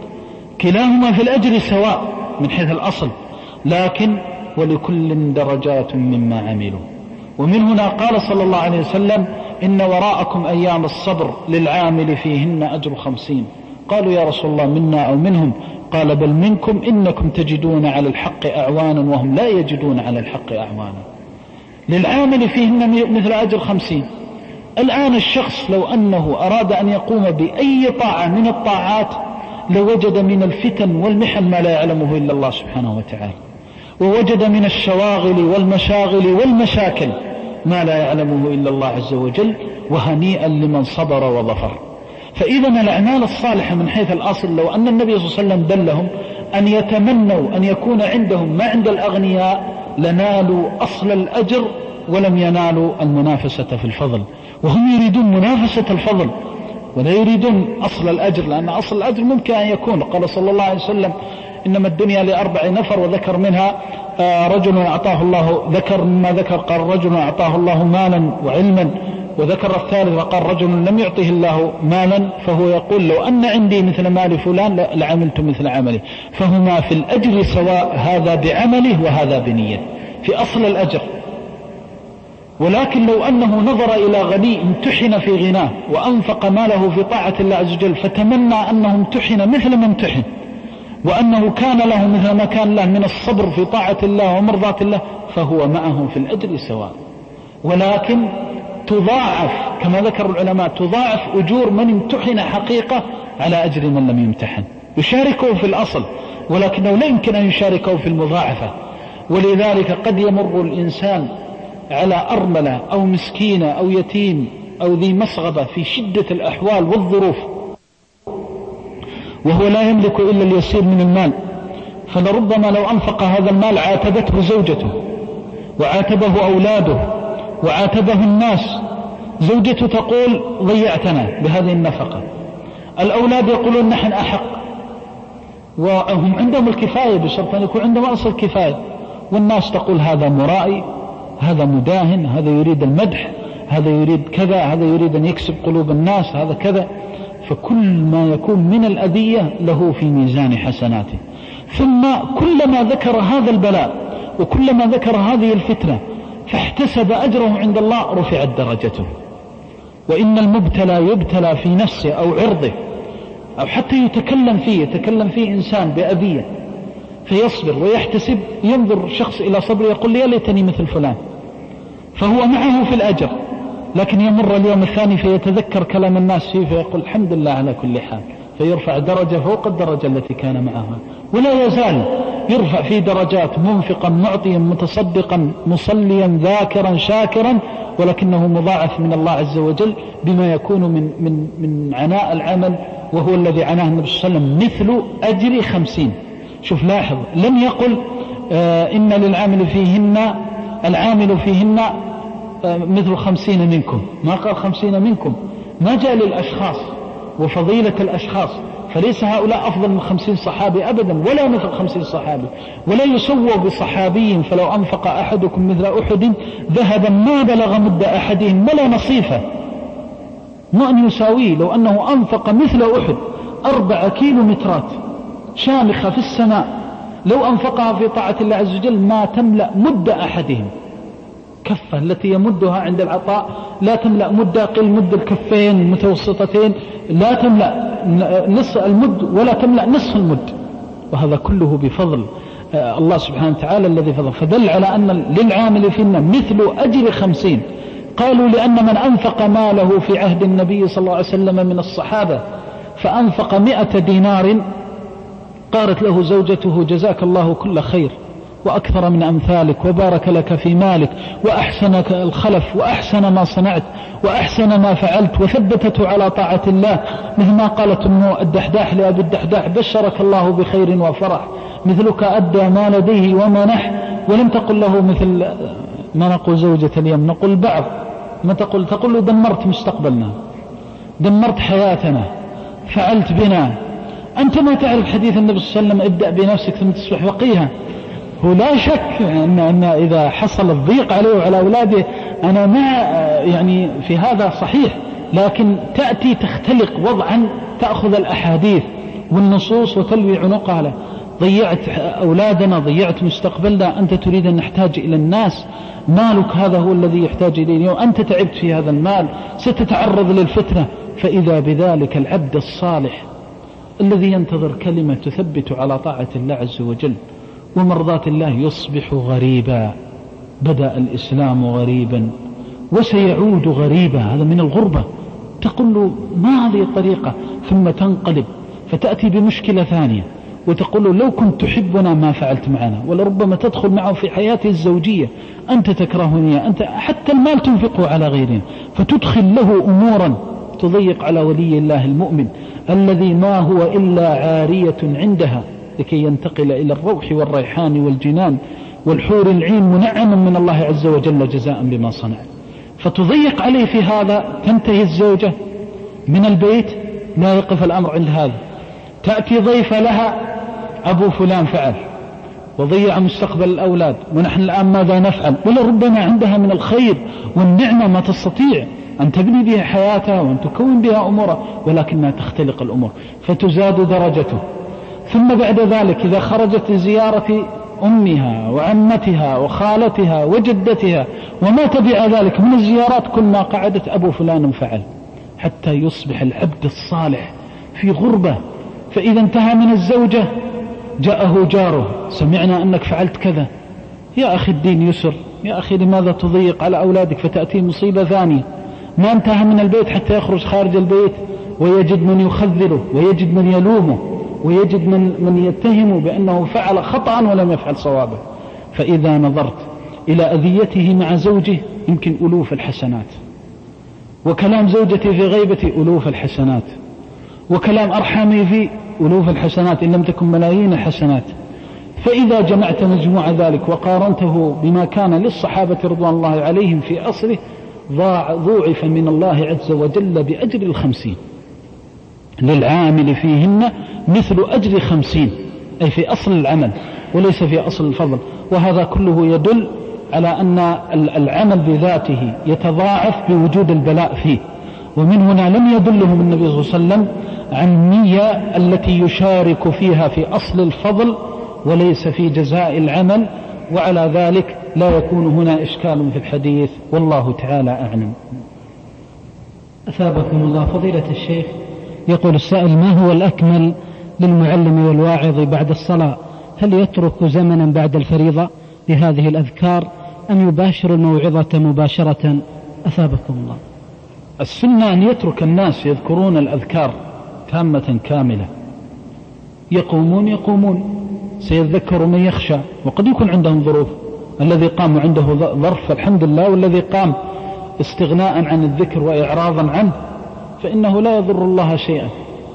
كلاهما في الأجر سواء من حيث الأصل، لكن ولكل درجات مما عملوا. ومن هنا قال صلى الله عليه وسلم: إن وراءكم أيام الصبر للعامل فيهن أجر خمسين. قالوا: يا رسول الله منا أو منهم؟ قال: بل منكم، إنكم تجدون على الحق أعوانا وهم لا يجدون على الحق أعوانا. للعامل فيهن مثل أجر خمسين. الآن الشخص لو أنه أراد أن يقوم بأي طاعة من الطاعات لوجد من الفتن والمحن ما لا يعلمه إلا الله سبحانه وتعالى، ووجد من الشواغل والمشاغل والمشاكل ما لا يعلمه إلا الله عز وجل، وهنيئا لمن صبر وظفر. فإذا الأعمال الصالحة من حيث الأصل لو أن النبي صلى الله عليه وسلم دلهم أن يتمنوا أن يكون عندهم ما عند الأغنياء لنالوا أصل الأجر ولم ينالوا المنافسة في الفضل، وهم يريدون منافسة الفضل ولا يريدون أصل الأجر، لأن أصل الأجر ممكن أن يكون، قال صلى الله عليه وسلم: إنما الدنيا لأربع نفر، وذكر منها رجل أعطاه الله، ذكر مما ذكر قال: رجل أعطاه الله مالا وعلما، وذكر الثالث وقال: رجل لم يعطه الله مالا فهو يقول: لو أن عندي مثل مال فلان لعملت مثل عمله. فهما في الأجر سواء، هذا بعمله وهذا بنية في أصل الأجر. ولكن لو أنه نظر إلى غني امتحن في غناه وأنفق ماله في طاعة الله عز وجل، فتمنى أنه امتحن مثل ما امتحن، وأنه كان له مثل ما كان له من الصبر في طاعة الله ومرضاة الله، فهو معه في الأجر سواء. ولكن تضاعف كما ذكر العلماء، تضاعف أجور من امتحن حقيقة على أجر من لم يمتحن، يشاركه في الأصل ولكنه لا يمكن أن يشاركه في المضاعفة. ولذلك قد يمر الإنسان على أرملة أو مسكينة أو يتيم أو ذي مسغبة في شدة الأحوال والظروف وهو لا يملك إلا اليسير من المال، فلربما لو أنفق هذا المال عاتبته زوجته وعاتبه أولاده وعاتبه الناس. زوجته تقول: ضيعتنا بهذه النفقة. الأولاد يقولون: نحن أحق، وهم عندهم الكفاية بشرط أن يكون عندهم أصل الكفاية. والناس تقول: هذا مرائي، هذا مداهن، هذا يريد المدح، هذا يريد كذا، هذا يريد أن يكسب قلوب الناس، هذا كذا. فكل ما يكون من الأذية له في ميزان حسناته. ثم كلما ذكر هذا البلاء وكلما ذكر هذه الفتنة فاحتسب أجره عند الله رفعت درجته. وإن المبتلى يبتلى في نفسه أو عرضه أو حتى يتكلم فيه يتكلم فيه إنسان بأذية فيصبر ويحتسب، ينظر شخص إلى صبره يقول: يا ليتني مثل فلان، فهو معه في الأجر. لكن يمر اليوم الثاني فيتذكر كلام الناس فيه فيقول: الحمد لله على كل حال، فيرفع درجة فوق الدرجة التي كان معها، ولا يزال يرفع في درجات، منفقا معطيا متصدقا مصليا ذاكرا شاكرا، ولكنه مضاعف من الله عز وجل بما يكون من, من, من عناء العمل، وهو الذي عناه النبي صلى الله عليه وسلم مثل أجر خمسين. شوف لاحظ، لم يقل آه إن للعامل فيهن العامل فيهن آه مثل خمسين منكم، ما قال خمسين منكم، ما جاء للأشخاص وفضيلة الأشخاص، فليس هؤلاء أفضل من خمسين صحابي أبدا، ولا مثل خمسين صحابي، ولا يسووا بصحابي. فلو أنفق أحدكم مثل أحد ذهبا ما بلغ مد أحدهم ولا نصيفه، ما أن يساويه. لو أنه أنفق مثل أحد أربع كيلو مترات شامخة في السماء، لو أنفقها في طاعة الله عز وجل ما تملأ مد أحدهم. كفة التي يمدها عند العطاء لا تملأ مد، قل مد الكفين المتوسطتين لا تملأ نصف المد ولا تملأ نصف المد، وهذا كله بفضل الله سبحانه وتعالى الذي فضل. فدل على أن للعامل فينا مثل أجر خمسين. قالوا: لأن من أنفق ماله في عهد النبي صلى الله عليه وسلم من الصحابة فأنفق مئة دينار قالت له زوجته جزاك الله كل خير وأكثر من أمثالك وبارك لك في مالك وأحسن الخلف وأحسن ما صنعت وأحسن ما فعلت، وثبتته على طاعة الله، مثل ما قالت أم الدحداح لأبي الدحداح بشرك الله بخير وفرح مثلك أدى ما لديه ومنح، ولم تقل له مثل ما نقول زوجة اليوم، نقول بعض ما تقول تقول له دمرت مستقبلنا، دمرت حياتنا، فعلت بنا. أنت ما تعرف حديث النبي صلى الله عليه وسلم ابدأ بنفسك ثم تصبح فقيها. هو لا شك أن, أن إذا حصل الضيق عليه وعلى أولاده أنا ما يعني في هذا صحيح، لكن تأتي تختلق وضعا تأخذ الأحاديث والنصوص وتلوي عنقها له. ضيعت أولادنا، ضيعت مستقبلنا، أنت تريد أن نحتاج إلى الناس، مالك هذا هو الذي يحتاج إليه اليوم، أنت تعبت في هذا المال، ستتعرض للفتنة. فإذا بذلك العبد الصالح الذي ينتظر كلمة تثبت على طاعة الله عز وجل ومرضاة الله يصبح غريبا. بدأ الإسلام غريبا وسيعود غريبا، هذا من الغربة. تقول له ما هذه الطريقة، ثم تنقلب فتأتي بمشكلة ثانية وتقول له لو كنت تحبنا ما فعلت معنا، ولربما تدخل معه في حياته الزوجية، أنت تكرهني، أنت حتى المال تنفقه على غيرنا، فتدخل له أمورا تضيق على ولي الله المؤمن الذي ما هو إلا عارية عندها لكي ينتقل إلى الروح والريحان والجنان والحور العين منعما من الله عز وجل جزاء بما صنع. فتضيق عليه في هذا، تنتهي الزوجة من البيت، لا يقف الأمر عند هذا، تأتي ضيفة لها أبو فلان فعل وضيع مستقبل الأولاد، ونحن الآن ماذا نفعل؟ ولربما عندها من الخير والنعمة ما تستطيع أن تبني بها حياتها وأن تكون بها أمورها، ولكنها تختلق الأمور فتزاد درجته. ثم بعد ذلك إذا خرجت لزيارة أمها وعمتها وخالتها وجدتها وما تبع ذلك من الزيارات، كل ما قعدت أبو فلان فعل، حتى يصبح العبد الصالح في غربة. فإذا انتهى من الزوجة جاءه جاره، سمعنا أنك فعلت كذا، يا أخي الدين يسر، يا أخي لماذا تضيق على أولادك؟ فتأتي مصيبة ثانية. ما انتهى من البيت حتى يخرج خارج البيت ويجد من يخذله ويجد من يلومه ويجد من, من يتهمه بأنه فعل خطأ ولم يفعل صوابه. فإذا نظرت إلى أذيته مع زوجه يمكن ألوف الحسنات، وكلام زوجتي في غيبتي ألوف الحسنات، وكلام أرحامي في ألوف الحسنات إن لم تكن ملايين الحسنات. فإذا جمعت مجموع ذلك وقارنته بما كان للصحابة رضوان الله عليهم في أصله ضوعف من الله عز وجل بأجر الخمسين، للعامل فيهن مثل أجر خمسين، أي في أصل العمل وليس في أصل الفضل. وهذا كله يدل على أن العمل بذاته يتضاعف بوجود البلاء فيه. ومن هنا لم يدلهم النبي صلى الله عليه وسلم عن النية التي يشارك فيها في أصل الفضل وليس في جزاء العمل، وعلى ذلك لا يكون هنا إشكال في الحديث، والله تعالى أعلم. أثابكم الله. فضيلة الشيخ، يقول السائل: ما هو الأكمل للمعلم والواعظ بعد الصلاة؟ هل يترك زمنا بعد الفريضة لهذه الأذكار أم يباشر الموعظة مباشرة؟ أثابكم الله. السنة أن يترك الناس يذكرون الأذكار تامة كاملة، يقومون يقومون سيذكر من يخشى، وقد يكون عندهم ظروف، الذي قام عنده ظرف الحمد لله، والذي قام استغناء عن الذكر وإعراضا عنه فإنه لا يضر الله شيئا.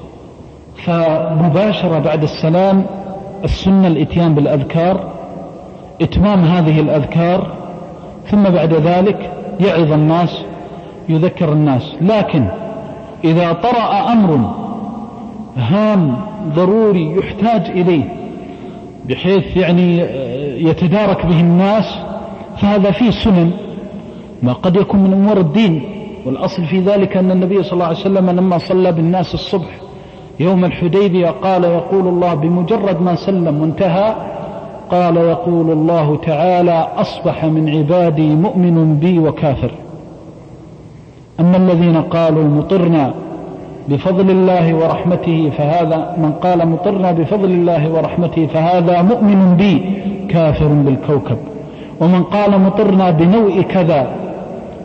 فمباشرة بعد السلام السنة الإتيان بالأذكار، إتمام هذه الأذكار، ثم بعد ذلك يعظ الناس يذكر الناس. لكن إذا طرأ أمر هام ضروري يحتاج إليه بحيث يعني يتدارك به الناس فهذا فيه سنن، ما قد يكون من أمور الدين. والأصل في ذلك أن النبي صلى الله عليه وسلم لما صلى بالناس الصبح يوم الحديبية قال يقول الله بمجرد ما سلم وانتهى قال يقول الله تعالى: أصبح من عبادي مؤمن بي وكافر. أما الذين قالوا مطرنا بفضل الله ورحمته فهذا من قال مطرنا بفضل الله ورحمته فهذا مؤمن بي كافر بالكوكب، ومن قال مطرنا بنوء كذا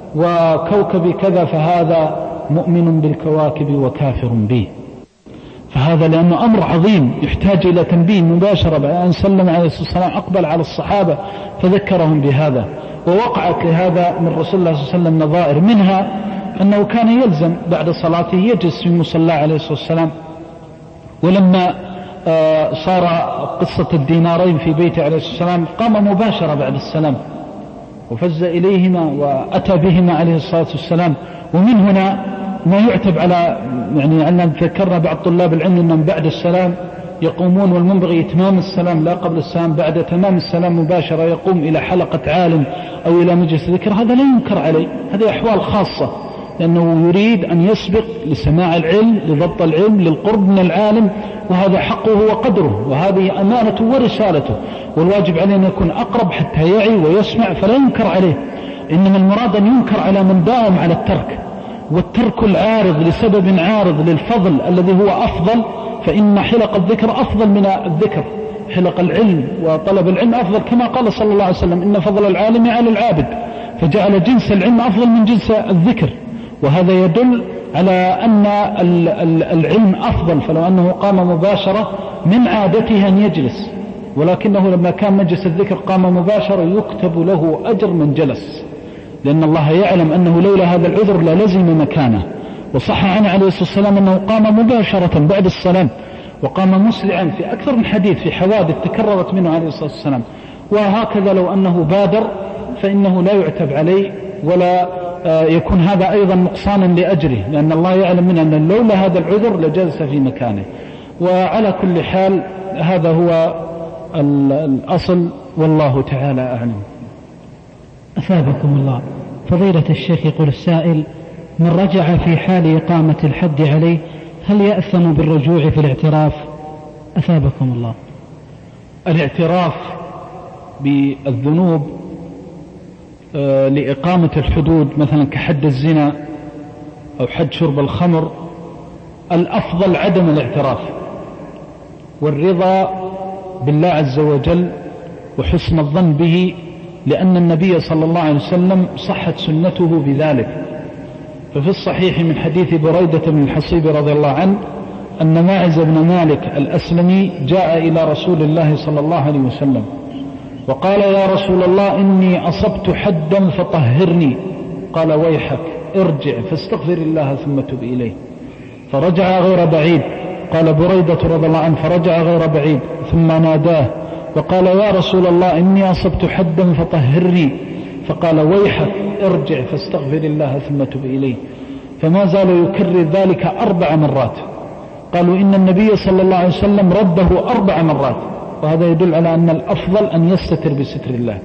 وكوكب كذا فهذا مؤمن بالكواكب وكافر بي. فهذا لأنه أمر عظيم يحتاج إلى تنبيه مباشرة. بعد أن سلم عليه الصلاة والسلام أقبل على الصحابة فذكرهم بهذا. ووقعت لهذا من رسول الله صلى الله عليه وسلم نظائر، منها أنه كان يلزم بعد صلاته يجلس في مصلى عليه الصلاة والسلام. ولما صار قصة الدينارين في بيته عليه الصلاة والسلام قام مباشرة بعد السلام وفز إليهما وأتى بهما عليه الصلاة والسلام. ومن هنا ما يعتب على يعني أننا ذكرنا بعض طلاب العلم أنهم بعد السلام يقومون، والمنبغي إتمام السلام لا قبل السلام، بعد تمام السلام مباشرة يقوم إلى حلقة عالم أو إلى مجلس ذكر. هذا لا ينكر عليه، هذه أحوال خاصة، لأنه يريد أن يسبق لسماع العلم، لضبط العلم، للقرب من العالم، وهذا حقه وقدره، وهذه أمانته ورسالته، والواجب عليه أن يكون أقرب حتى يعي ويسمع، فلا ينكر عليه. إنما المراد أن ينكر على من داوم على الترك، والترك العارض لسبب عارض للفضل الذي هو أفضل، فإن حلق الذكر أفضل من الذكر، حلق العلم وطلب العلم أفضل، كما قال صلى الله عليه وسلم إن فضل العالم على العابد، فجعل جنس العلم أفضل من جنس الذكر. وهذا يدل على أن العلم أفضل. فلو أنه قام مباشرة من عادته أن يجلس، ولكنه لما كان مجلس الذكر قام مباشرة يكتب له أجر من جلس، لأن الله يعلم أنه لولا هذا العذر للزم مكانه. وصح عنه عليه الصلاة والسلام أنه قام مباشرة بعد السلام، وقام مسرعا في أكثر من حديث في حوادث تكررت منه عليه الصلاة والسلام. وهكذا لو أنه بادر فإنه لا يعتب عليه، ولا يكون هذا أيضا نقصانا لأجره، لأن الله يعلم منه أن لولا هذا العذر لجلس في مكانه. وعلى كل حال هذا هو الأصل، والله تعالى أعلم. أثابكم الله. فضيلة الشيخ يقول السائل: من رجع في حال إقامة الحد عليه هل يأثم بالرجوع في الاعتراف؟ أثابكم الله. الاعتراف بالذنوب آه لإقامة الحدود مثلا كحد الزنا أو حد شرب الخمر، الأفضل عدم الاعتراف والرضا بالله عز وجل وحسن الظن به، لأن النبي صلى الله عليه وسلم صحت سنته بذلك. ففي الصحيح من حديث بريدة بن الحصيب رضي الله عنه أن ماعز بن مالك الأسلمي جاء إلى رسول الله صلى الله عليه وسلم وقال: يا رسول الله إني أصبت حدا فطهرني. قال: ويحك ارجع فاستغفر الله ثم تب إليه. فرجع غير بعيد. قال بريدة رضي الله عنه: فرجع غير بعيد ثم ناداه وقال: يا رسول الله إني أصبت حدا فطهرني. فقال: ويحك ارجع فاستغفر الله ثم تب إليه. فما زال يكرر ذلك أربع مرات. قالوا إن النبي صلى الله عليه وسلم رده أربع مرات، وهذا يدل على أن الأفضل أن يستتر بستر الله.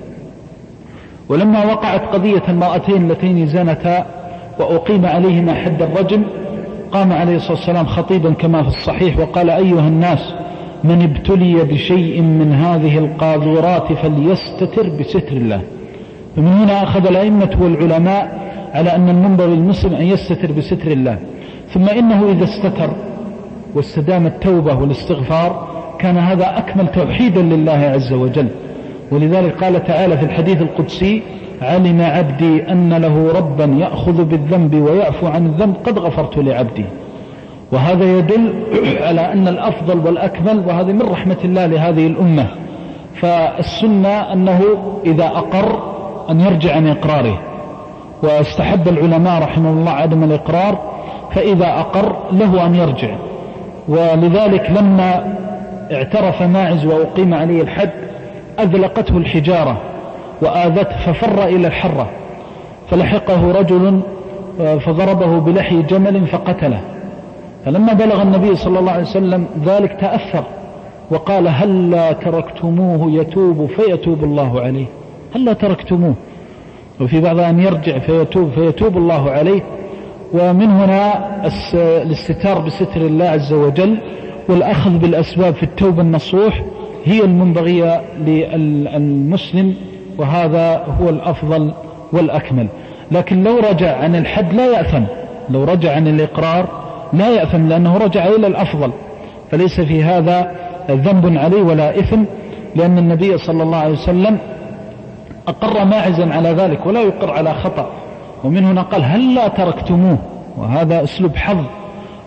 ولما وقعت قضية المرأتين اللتين زنتا وأقيم عليهما حد الرجم، قام عليه الصلاة والسلام خطيبا كما في الصحيح وقال: أيها الناس، من ابتلي بشيء من هذه القاذورات فليستتر بستر الله. فمن هنا أخذ الأئمة والعلماء على أن المنبغي للمسلم أن يستتر بستر الله. ثم إنه إذا استتر واستدام التوبة والاستغفار كان هذا أكمل توحيدا لله عز وجل. ولذلك قال تعالى في الحديث القدسي: علم عبدي أن له ربا يأخذ بالذنب ويعفو عن الذنب قد غفرت لعبدي. وهذا يدل على أن الأفضل والأكمل، وهذا من رحمة الله لهذه الأمة. فالسنة أنه إذا أقر أن يرجع عن إقراره، واستحب العلماء رحمه الله عدم الإقرار، فإذا أقر له أن يرجع. ولذلك لما اعترف ماعز وأقيم عليه الحد أذلقته الحجارة وآذته ففر إلى الحرة، فلحقه رجل فضربه بلحي جمل فقتله. فلما بلغ النبي صلى الله عليه وسلم ذلك تأثر وقال: هل لا تركتموه يتوب فيتوب الله عليه؟ هل لا تركتموه؟ وفي بعض أن يرجع فيتوب فيتوب الله عليه. ومن هنا الاستتار بستر الله عز وجل والأخذ بالأسباب في التوبة النصوح هي المنبغية للمسلم، وهذا هو الأفضل والأكمل. لكن لو رجع عن الحد لا يأثم، لو رجع عن الإقرار لا يأثم، لأنه رجع إلى الأفضل، فليس في هذا ذنب عليه ولا إثم، لأن النبي صلى الله عليه وسلم أقر ماعزا على ذلك ولا يقر على خطأ. ومن هنا قال: هل لا تركتموه؟ وهذا أسلوب حظ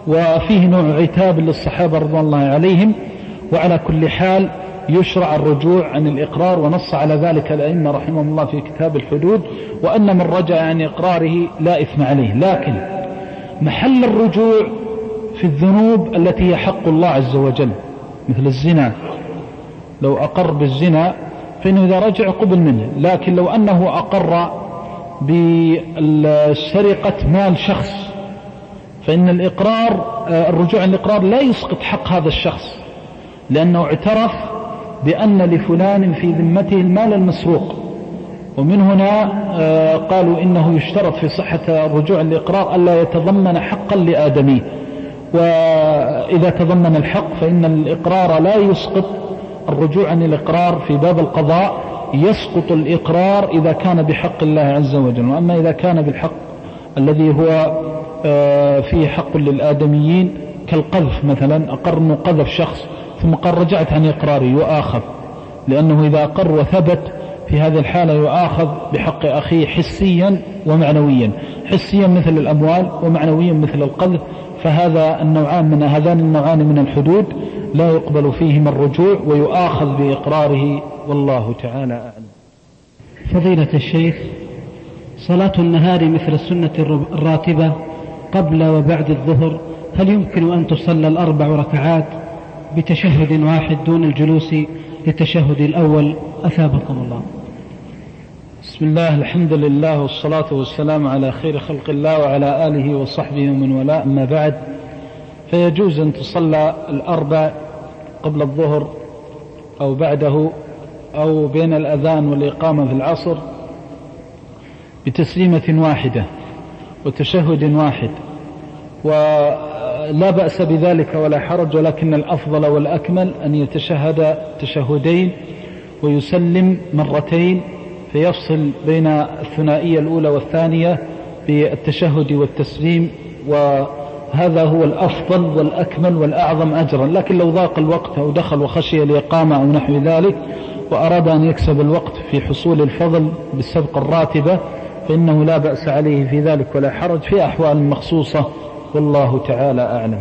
وفيه نوع عتاب للصحابة رضوان الله عليهم. وعلى كل حال يشرع الرجوع عن الإقرار، ونص على ذلك الأئمة رحمهم الله في كتاب الحدود، وأن من رجع عن إقراره لا إثم عليه. لكن محل الرجوع في الذنوب التي هي حق الله عز وجل مثل الزنا، لو أقر بالزنا فإنه إذا رجع قبل منه. لكن لو أنه أقر بسرقة مال شخص فإن الإقرار الرجوع عن الإقرار لا يسقط حق هذا الشخص، لأنه اعترف بأن لفلان في ذمته المال المسروق. ومن هنا قالوا إنه يشترط في صحة الرجوع عن الإقرار ألا يتضمن حقا لآدمي، وإذا تضمن الحق فإن الإقرار لا يسقط الرجوع عن الإقرار في باب القضاء. يسقط الإقرار إذا كان بحق الله عز وجل، وأما إذا كان بالحق الذي هو فيه حق للآدميين كالقذف مثلا، أقر أنه قذف شخص ثم قال رجعت عن إقراري يؤاخذ، لأنه إذا أقر وثبت في هذه الحالة يؤاخذ بحق أخيه حسيا ومعنويا، حسيا مثل الأموال ومعنويا مثل القذف. فهذا النوعان من هذان النوعان من الحدود لا يقبل فيهما الرجوع ويؤاخذ بإقراره، والله تعالى أعلم. فضيلة الشيخ، صلاة النهار مثل السنة الراتبة قبل وبعد الظهر هل يمكن أن تصلى الأربع ركعات بتشهد واحد دون الجلوس للتشهد الأول؟ أثابكم الله. بسم الله، الحمد لله والصلاة والسلام على خير خلق الله وعلى آله وصحبه ومن والاه، أما بعد، فيجوز أن تصلى الأربع قبل الظهر أو بعده أو بين الأذان والإقامة في العصر بتسليمة واحدة وتشهد واحد، ولا بأس بذلك ولا حرج، ولكن الأفضل والأكمل أن يتشهد تشهدين ويسلم مرتين، فيفصل بين الثنائية الأولى والثانية بالتشهد والتسليم، وهذا هو الأفضل والأكمل والأعظم أجرا. لكن لو ضاق الوقت أو دخل وخشي الإقامة أو نحو ذلك وأراد أن يكسب الوقت في حصول الفضل بالسبق الراتبة فإنه لا بأس عليه في ذلك ولا حرج في أحوال مخصوصة، والله تعالى أعلم.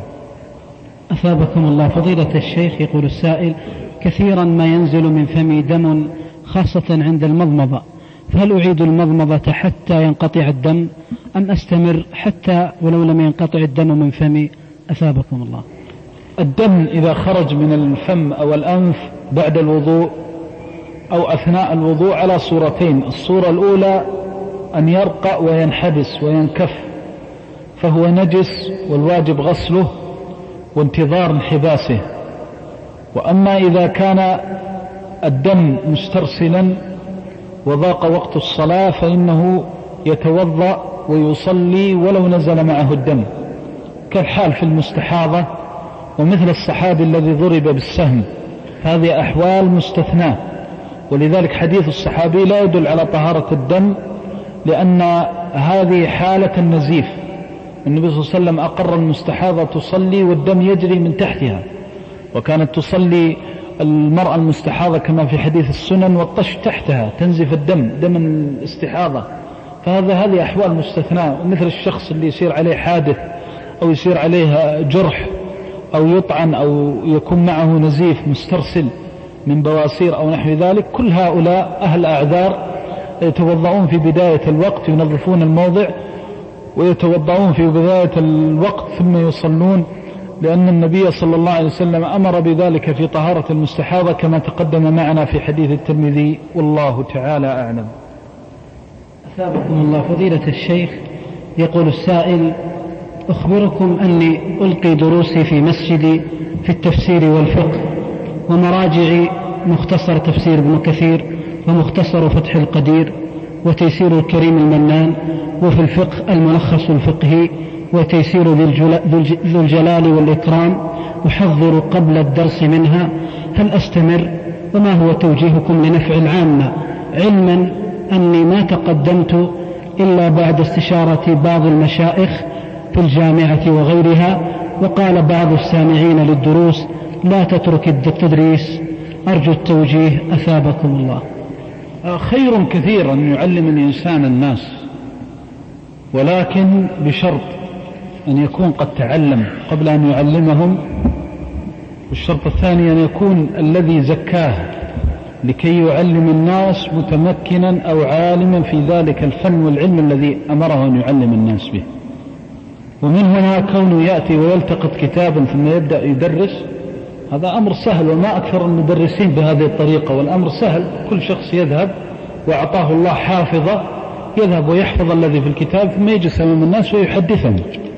أثابكم الله. فضيلة الشيخ، يقول السائل: كثيرا ما ينزل من فمي دم خاصة عند المضمضة، فهل أعيد المضمضة حتى ينقطع الدم أم أستمر حتى ولو لم ينقطع الدم من فمي؟ أثابكم الله. الدم إذا خرج من الفم أو الأنف بعد الوضوء أو أثناء الوضوء على صورتين: الصورة الأولى أن يرقى وينحبس وينكف فهو نجس والواجب غسله وانتظار انحباسه. وأما إذا كان الدم مسترسلا وضاق وقت الصلاة فإنه يتوضأ ويصلي ولو نزل معه الدم، كالحال في المستحاضة ومثل الصحابي الذي ضرب بالسهم، هذه أحوال مستثناة. ولذلك حديث الصحابي لا يدل على طهارة الدم، لأن هذه حالة النزيف. النبي صلى الله عليه وسلم أقر المستحاضة تصلي والدم يجري من تحتها، وكانت تصلي المرأة المستحاضة كما في حديث السنن والطش تحتها تنزف الدم دم الاستحاضة. فهذا هذه أحوال مستثناة. مثل الشخص اللي يصير عليه حادث أو يصير عليه جرح أو يطعن أو يكون معه نزيف مسترسل من بواسير أو نحو ذلك، كل هؤلاء أهل أعذار يتوضعون في بداية الوقت، ينظفون الموضع ويتوضعون في بداية الوقت ثم يصلون، لأن النبي صلى الله عليه وسلم أمر بذلك في طهارة المستحاضة كما تقدم معنا في حديث الترمذي، والله تعالى أعلم. أثابكم الله. فضيلة الشيخ، يقول السائل: أخبركم أني ألقي دروسي في مسجدي في التفسير والفقه، ومراجعي مختصر تفسير ابن كثير ومختصر فتح القدير وتيسير الكريم المنان، وفي الفقه الملخص الفقهي وتيسير ذو الجلال والإكرام، أحضر قبل الدرس منها، هل أستمر؟ وما هو توجيهكم لنفع العامة، علما أني ما تقدمت إلا بعد استشارة بعض المشايخ في الجامعة وغيرها، وقال بعض السامعين للدروس لا تترك التدريس، أرجو التوجيه أثابكم الله. خير كثير أن يعلم الإنسان الناس، ولكن بشرط أن يكون قد تعلم قبل أن يعلمهم، والشرط الثاني أن يكون الذي زكاه لكي يعلم الناس متمكنا أو عالما في ذلك الفن والعلم الذي أمره أن يعلم الناس به. ومن هنا كونه يأتي ويلتقط كتابا ثم يبدأ يدرس، هذا أمر سهل، وما أكثر المدرسين بهذه الطريقة، والأمر سهل. كل شخص يذهب وأعطاه الله حافظة يذهب ويحفظ الذي في الكتاب ثم يجلس أمام الناس ويحدثهم.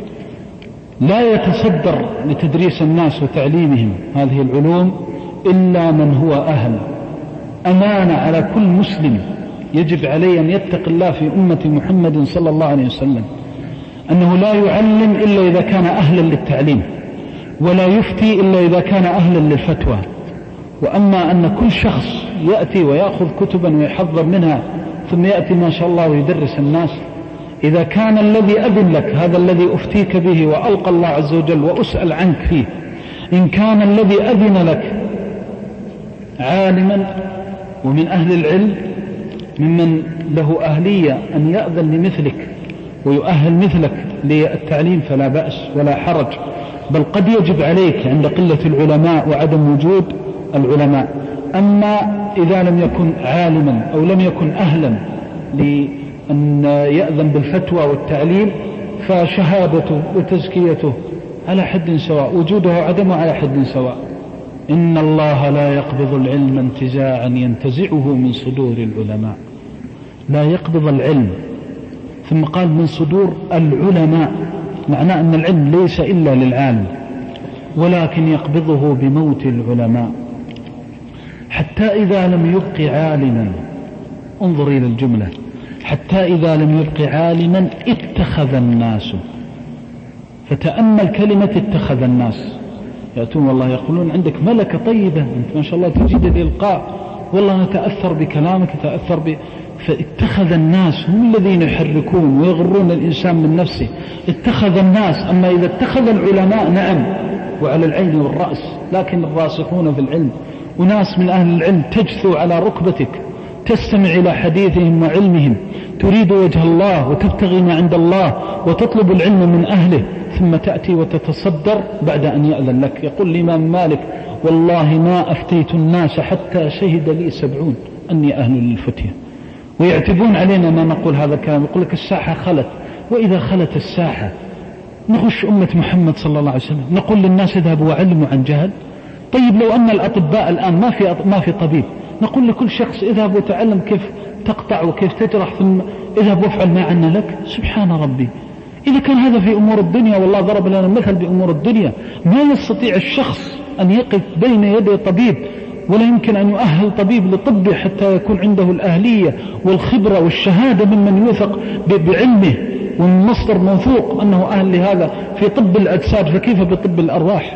لا يتصدر لتدريس الناس وتعليمهم هذه العلوم إلا من هو أهل. أمانة على كل مسلم يجب عليه أن يتقي الله في أمة محمد صلى الله عليه وسلم، أنه لا يعلم إلا إذا كان أهلا للتعليم، ولا يفتي إلا إذا كان أهلا للفتوى. وأما أن كل شخص يأتي ويأخذ كتبا ويحضر منها ثم يأتي ما شاء الله ويدرس الناس، إذا كان الذي أذن لك هذا الذي أفتيك به وألقى الله عز وجل وأسأل عنك فيه، إن كان الذي أذن لك عالما ومن أهل العلم ممن له أهلية أن يأذن لمثلك ويؤهل مثلك للتعليم فلا بأس ولا حرج، بل قد يجب عليك عند قلة العلماء وعدم وجود العلماء. أما إذا لم يكن عالما أو لم يكن أهلا لأن يأذن بالفتوى والتعليم فشهادته وتزكيته على حد سواء، وجوده وعدمه على حد سواء. إن الله لا يقبض العلم انتزاعا ينتزعه من صدور العلماء. لا يقبض العلم ثم قال من صدور العلماء، معناه أن العلم ليس إلا للعالم، ولكن يقبضه بموت العلماء. حتى إذا لم يبق عالما، انظر إلى الجملة، حتى إذا لم يبق عالما اتخذ الناس. فتأمل كلمة اتخذ الناس. يأتون والله يقولون عندك ملكة طيبة، أنت ما شاء الله تجد الإلقاء، والله نتأثر بكلامك نتأثر ب... فاتخذ الناس هم الذين يحركون ويغرون الإنسان من نفسه. اتخذ الناس. أما إذا اتخذ العلماء نعم وعلى العين والرأس، لكن الراسخون في العلم وناس من أهل العلم تجثو على ركبتك تستمع إلى حديثهم وعلمهم، تريد وجه الله وتبتغي ما عند الله وتطلب العلم من أهله، ثم تأتي وتتصدر بعد أن يأذن لك. يقول الإمام مالك والله ما أفتيت الناس حتى شهد لي سبعون أني أهل للفتية. ويعتبون علينا ما نقول هذا الكلام، يقول لك الساحة خلت. وإذا خلت الساحة نغش أمة محمد صلى الله عليه وسلم، نقول للناس اذهبوا وعلموا عن جهل. طيب لو أن الأطباء الآن ما في ما في طبيب، نقول لكل شخص اذهب وتعلم كيف تقطع وكيف تجرح ثم اذهب وافعل ما عنا لك. سبحان ربي، إذا كان هذا في أمور الدنيا، والله ضرب لنا مثل بأمور الدنيا، ما يستطيع الشخص أن يقف بين يدي طبيب، ولا يمكن أن يؤهل طبيب لطبه حتى يكون عنده الأهلية والخبرة والشهادة ممن يوثق بعلمه ومن مصدر موثوق أنه أهل لهذا في طب الأجساد، فكيف بطب الأرواح؟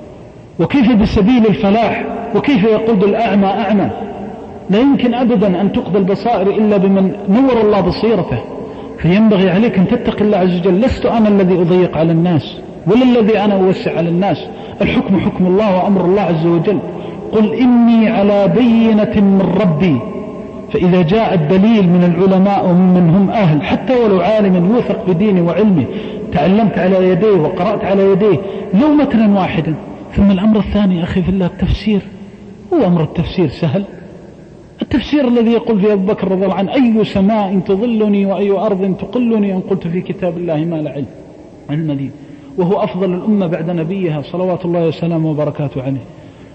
وكيف بسبيل الفلاح؟ وكيف يقود الأعمى أعمى؟ لا يمكن أبدا أن تقضى البصائر إلا بمن نور الله بصيرته. فينبغي عليك أن تتقي الله عز وجل. لست أنا الذي أضيق على الناس ولا الذي أنا أوسع على الناس، الحكم حكم الله وأمر الله عز وجل. قل إني على بينة من ربي. فإذا جاء الدليل من العلماء ومن هم أهل، حتى ولو عالم يوثق بدينه وعلمه، تعلمت على يديه وقرأت على يديه لو متنا واحدا. ثم الأمر الثاني أخي في الله التفسير. هو أمر التفسير سهل؟ التفسير الذي يقول في أبو بكر رضي الله عنه أي سماء تظلني وأي أرض تقلني إن قلت في كتاب الله ما لا علم علم لي، وهو أفضل الأمة بعد نبيها صلوات الله وسلامه وبركاته عليه.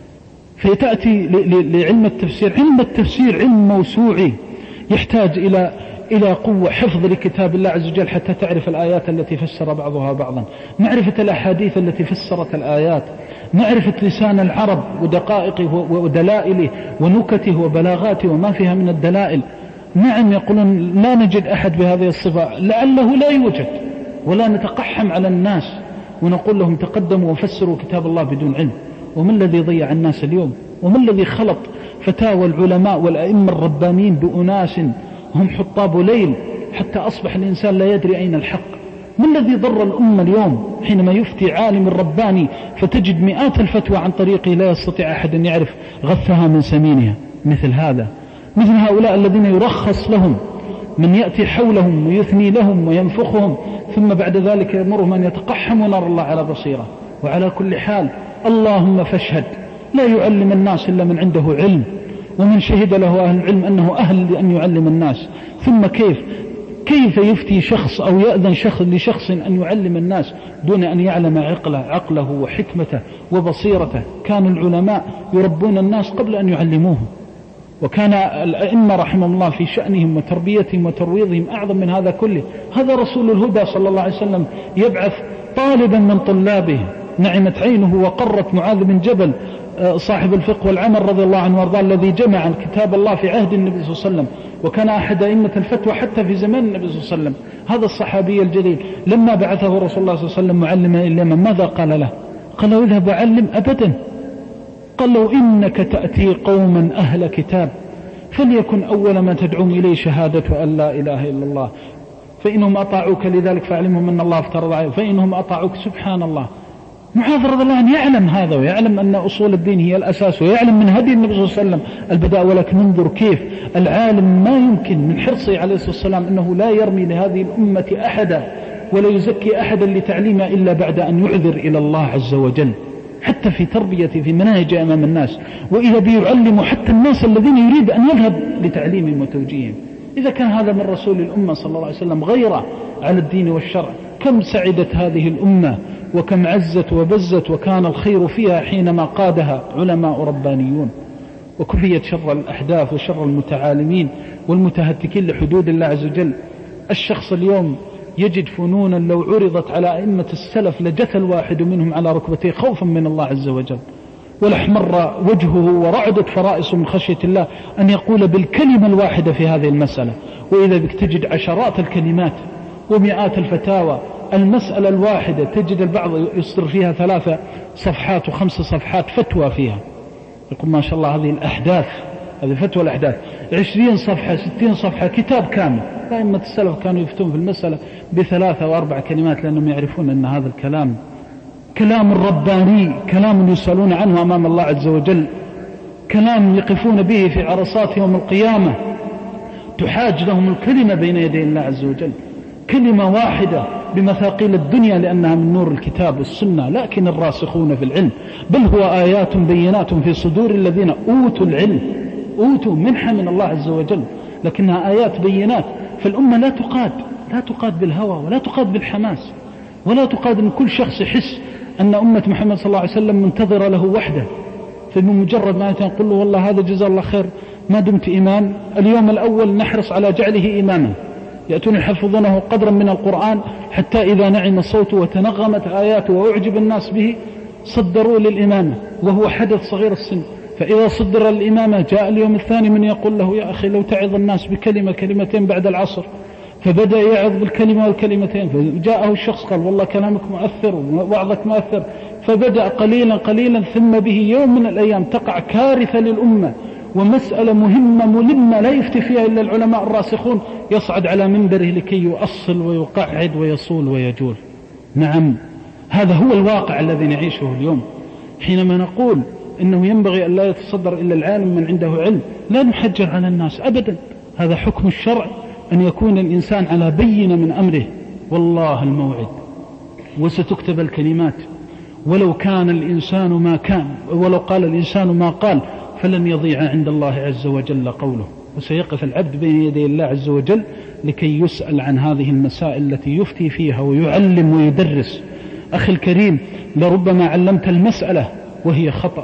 فتأتي لعلم التفسير. علم التفسير علم موسوعي يحتاج إلى إلى قوة حفظ لكتاب الله عز وجل حتى تعرف الآيات التي فسر بعضها بعضا، معرفة الأحاديث التي فسرت الآيات، معرفة لسان العرب ودقائقه ودلائله ونكته وبلاغاته وما فيها من الدلائل. نعم يقولون لا نجد أحد بهذه الصفة، لعله لا يوجد، ولا نتقحم على الناس ونقول لهم تقدموا وفسروا كتاب الله بدون علم. ومن الذي ضيع الناس اليوم؟ ومن الذي خلط فتاوى العلماء والأئمة الربانيين بأناس هم حطاب ليل حتى أصبح الإنسان لا يدري أين الحق؟ من الذي ضر الأمة اليوم حينما يفتي عالم الرباني فتجد مئات الفتوى عن طريقه لا يستطيع أحد أن يعرف غثها من سمينها؟ مثل هذا، مثل هؤلاء الذين يرخص لهم من يأتي حولهم ويثني لهم وينفخهم، ثم بعد ذلك يأمرهم أن يتقحموا نار الله على بصيرة. وعلى كل حال اللهم فاشهد، لا يعلم الناس إلا من عنده علم، ومن شهد له أهل العلم أنه أهل لأن يعلم الناس. ثم كيف كيف يفتي شخص أو يأذن شخص لشخص أن يعلم الناس دون أن يعلم عقله, عقله وحكمته وبصيرته؟ كان العلماء يربون الناس قبل أن يعلموهم، وكان الأئمة رحمهم الله في شأنهم وتربيتهم وترويضهم أعظم من هذا كله. هذا رسول الهدى صلى الله عليه وسلم يبعث طالبا من طلابه. نعمت عينه وقرت معاذ بن جبل صاحب الفقه والعمل رضي الله عنه وارضاه، الذي جمع كتاب الله في عهد النبي صلى الله عليه وسلم، وكان أحد أئمة الفتوى حتى في زمان النبي صلى الله عليه وسلم. هذا الصحابي الجليل لما بعثه رسول الله صلى الله عليه وسلم معلما إلى اليمن ماذا قال له؟ قال له اذهب وعلم؟ أبدا. قال له إنك تأتي قوما أهل كتاب، فليكن أول ما تدعوم إليه شهادة أن لا إله إلا الله، فإنهم أطاعوك لذلك فاعلمهم أن الله افترض عليهم، فإنهم أطاعوك. سبحان الله. معاذ رضي الله عنه يعلم هذا، ويعلم أن أصول الدين هي الأساس، ويعلم من هدي النبي صلى الله عليه وسلم البداء. ولكن انظر كيف العالم ما يمكن من حرصه عليه الصلاة والسلام أنه لا يرمي لهذه الأمة أحدا ولا يزكي أحدا لتعليمه إلا بعد أن يعذر إلى الله عز وجل، حتى في تربيته في مناهج أمام الناس. وإذا بيعلم حتى الناس الذين يريد أن يذهب لتعليمهم وتوجيههم. إذا كان هذا من رسول الأمة صلى الله عليه وسلم غيره على الدين والشرع، كم سعدت هذه الأمة وكم عزت وبزت، وكان الخير فيها حينما قادها علماء ربانيون، وكفيت شر الأحداث وشر المتعالمين والمتهتكين لحدود الله عز وجل. الشخص اليوم يجد فنونا لو عرضت على أئمة السلف لجثى الواحد منهم على ركبتيه خوفا من الله عز وجل، ولحمر وجهه ورعدت فرائصه من خشية الله أن يقول بالكلمة الواحدة في هذه المسألة. وإذا بك تجد عشرات الكلمات ومئات الفتاوى، المسألة الواحدة تجد البعض يصدر فيها ثلاثة صفحات وخمس صفحات فتوى فيها، يقول ما شاء الله هذه الأحداث، هذه فتوى الأحداث، عشرين صفحة ستين صفحة كتاب كامل. أئمة السلف كانوا يفتون في المسألة بثلاثة وأربع كلمات، لأنهم يعرفون أن هذا الكلام كلام رباني، كلام يسألون عنه أمام الله عز وجل، كلام يقفون به في عرصات يوم القيامة تحاج لهم الكلمة بين يدي الله عز وجل، كلمة واحدة بمثاقيل الدنيا لأنها من نور الكتاب والسنة. لكن الراسخون في العلم بل هو آيات بينات في صدور الذين أوتوا العلم، أوتوا منحة من الله عز وجل، لكنها آيات بينات. فالأمة لا تقاد لا تقاد بالهوى ولا تقاد بالحماس، ولا تقاد أن كل شخص يحس أن أمة محمد صلى الله عليه وسلم منتظرة له وحده، فبمجرد ما يقول له والله هذا جزا الله خير ما دمت إمام، اليوم الأول نحرص على جعله إماما، يأتون يحفظونه قدرا من القرآن حتى إذا نعم الصوت وتنغمت آياته وأعجب الناس به صدروا للإمامة وهو حدث صغير السن. فإذا صدر الإمامة جاء اليوم الثاني من يقول له يا أخي لو تعظ الناس بكلمة كلمتين بعد العصر، فبدأ يعظ بالكلمة والكلمتين، فجاءه الشخص قال والله كلامك مؤثر ووعظك مؤثر، فبدأ قليلا قليلا، ثم به يوم من الأيام تقع كارثة للأمة ومسألة مهمة ملمة لا يفتي فيها إلا العلماء الراسخون، يصعد على منبره لكي يؤصل ويقعد ويصول ويجول. نعم، هذا هو الواقع الذي نعيشه اليوم. حينما نقول إنه ينبغي أن لا يتصدر إلا العالم من عنده علم، لا نحجر على الناس أبدا، هذا حكم الشرع أن يكون الإنسان على بينة من أمره. والله الموعد وستكتب الكلمات، ولو كان الإنسان ما كان ولو قال الإنسان ما قال فلن يضيع عند الله عز وجل قوله، وسيقف العبد بين يدي الله عز وجل لكي يسأل عن هذه المسائل التي يفتي فيها ويعلم ويدرس. أخي الكريم، لربما علمت المسألة وهي خطأ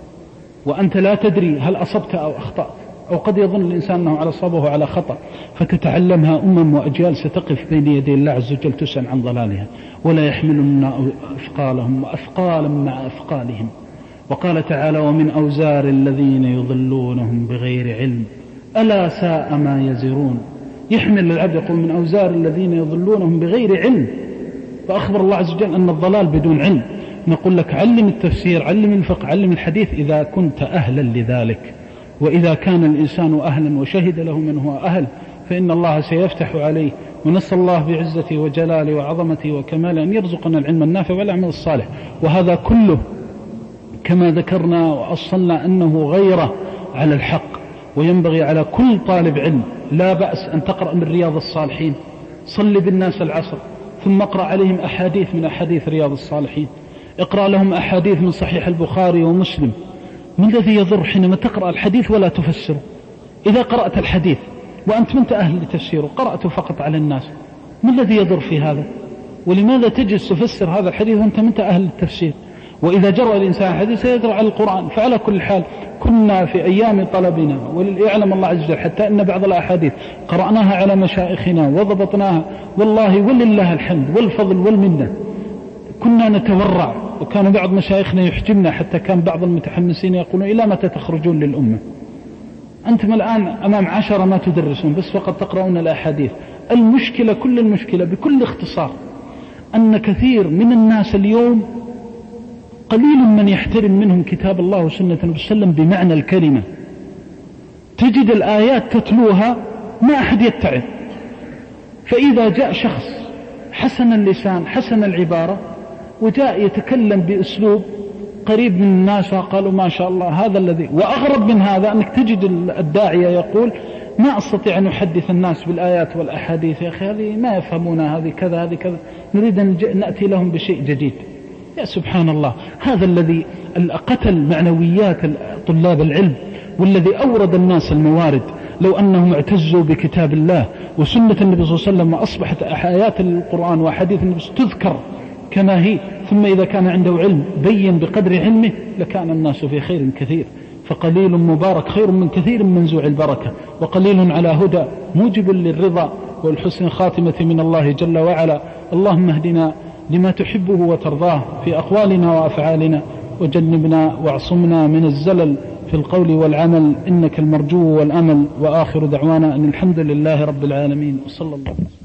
وأنت لا تدري هل أصبت أو أخطأت، أو قد يظن الإنسان أنه على صواب وعلى خطأ، فتتعلمها أمم وأجيال ستقف بين يدي الله عز وجل تسأل عن ضلالها، ولا يحملن أثقالهم وأثقالا مع أثقالهم. وقال تعالى ومن أوزار الذين يضلونهم بغير علم ألا ساء ما يزرون. يحمل العبد يقول من أوزار الذين يضلونهم بغير علم، فأخبر الله عز وجل أن الضلال بدون علم. نقول لك علم التفسير، علم الفقه، علم الحديث إذا كنت أهلا لذلك، وإذا كان الإنسان أهلا وشهد له من هو أهل فإن الله سيفتح عليه. ونسأل الله بعزته وجلاله وعظمته وكماله أن يرزقنا العلم النافع والعمل الصالح. وهذا كله كما ذكرنا وأصلنا أنه غيره على الحق، وينبغي على كل طالب علم لا بأس أن تقرأ من رياض الصالحين، صل بالناس العصر ثم اقرأ عليهم أحاديث من أحاديث رياض الصالحين، اقرأ لهم أحاديث من صحيح البخاري ومسلم. ما الذي يضر حينما تقرأ الحديث ولا تفسره؟ إذا قرأت الحديث وأنت من أهل لتفسيره قرأته فقط على الناس، ما الذي يضر في هذا؟ ولماذا تجلس تفسر هذا الحديث وأنت من أهل التفسير؟ وإذا جرى الإنسان حديث سيجرى على القرآن. فعلى كل حال كنا في أيام طلبنا، وليعلم الله عز وجل حتى أن بعض الأحاديث قرأناها على مشايخنا وضبطناها، والله ولله الحمد والفضل والمنة. كنا نتورع، وكان بعض مشايخنا يحجمنا، حتى كان بعض المتحمسين يقولون إلى متى تخرجون للأمة؟ أنتم الآن أمام عشرة ما تدرسون، بس فقط تقرؤون الأحاديث. المشكلة كل المشكلة بكل اختصار أن كثير من الناس اليوم قليل من يحترم منهم كتاب الله وسنة النبي صلى الله عليه وسلم بمعنى الكلمة. تجد الآيات تتلوها ما أحد يتعظ، فإذا جاء شخص حسن اللسان حسن العبارة وجاء يتكلم بأسلوب قريب من الناس قالوا ما شاء الله هذا الذي. وأغرب من هذا أنك تجد الداعية يقول ما أستطيع أن أحدث الناس بالآيات والأحاديث، يا أخي هذه ما يفهمونها، هذه كذا هذه كذا، نريد أن نأتي لهم بشيء جديد. يا سبحان الله، هذا الذي قتل معنويات طلاب العلم، والذي أورد الناس الموارد. لو أنهم اعتزوا بكتاب الله وسنة النبي صلى الله عليه وسلم وأصبحت آيات القرآن وحديث النبي تذكر كما هي، ثم إذا كان عنده علم بين بقدر علمه لكان الناس في خير كثير. فقليل مبارك خير من كثير منزوع البركة، وقليل على هدى موجب للرضا والحسن خاتمة من الله جل وعلا. اللهم اهدنا لما تحبه وترضاه في أقوالنا وأفعالنا، وجنبنا واعصمنا من الزلل في القول والعمل، إنك المرجو والأمل. وآخر دعوانا أن الحمد لله رب العالمين، وصلى الله عليه وسلم.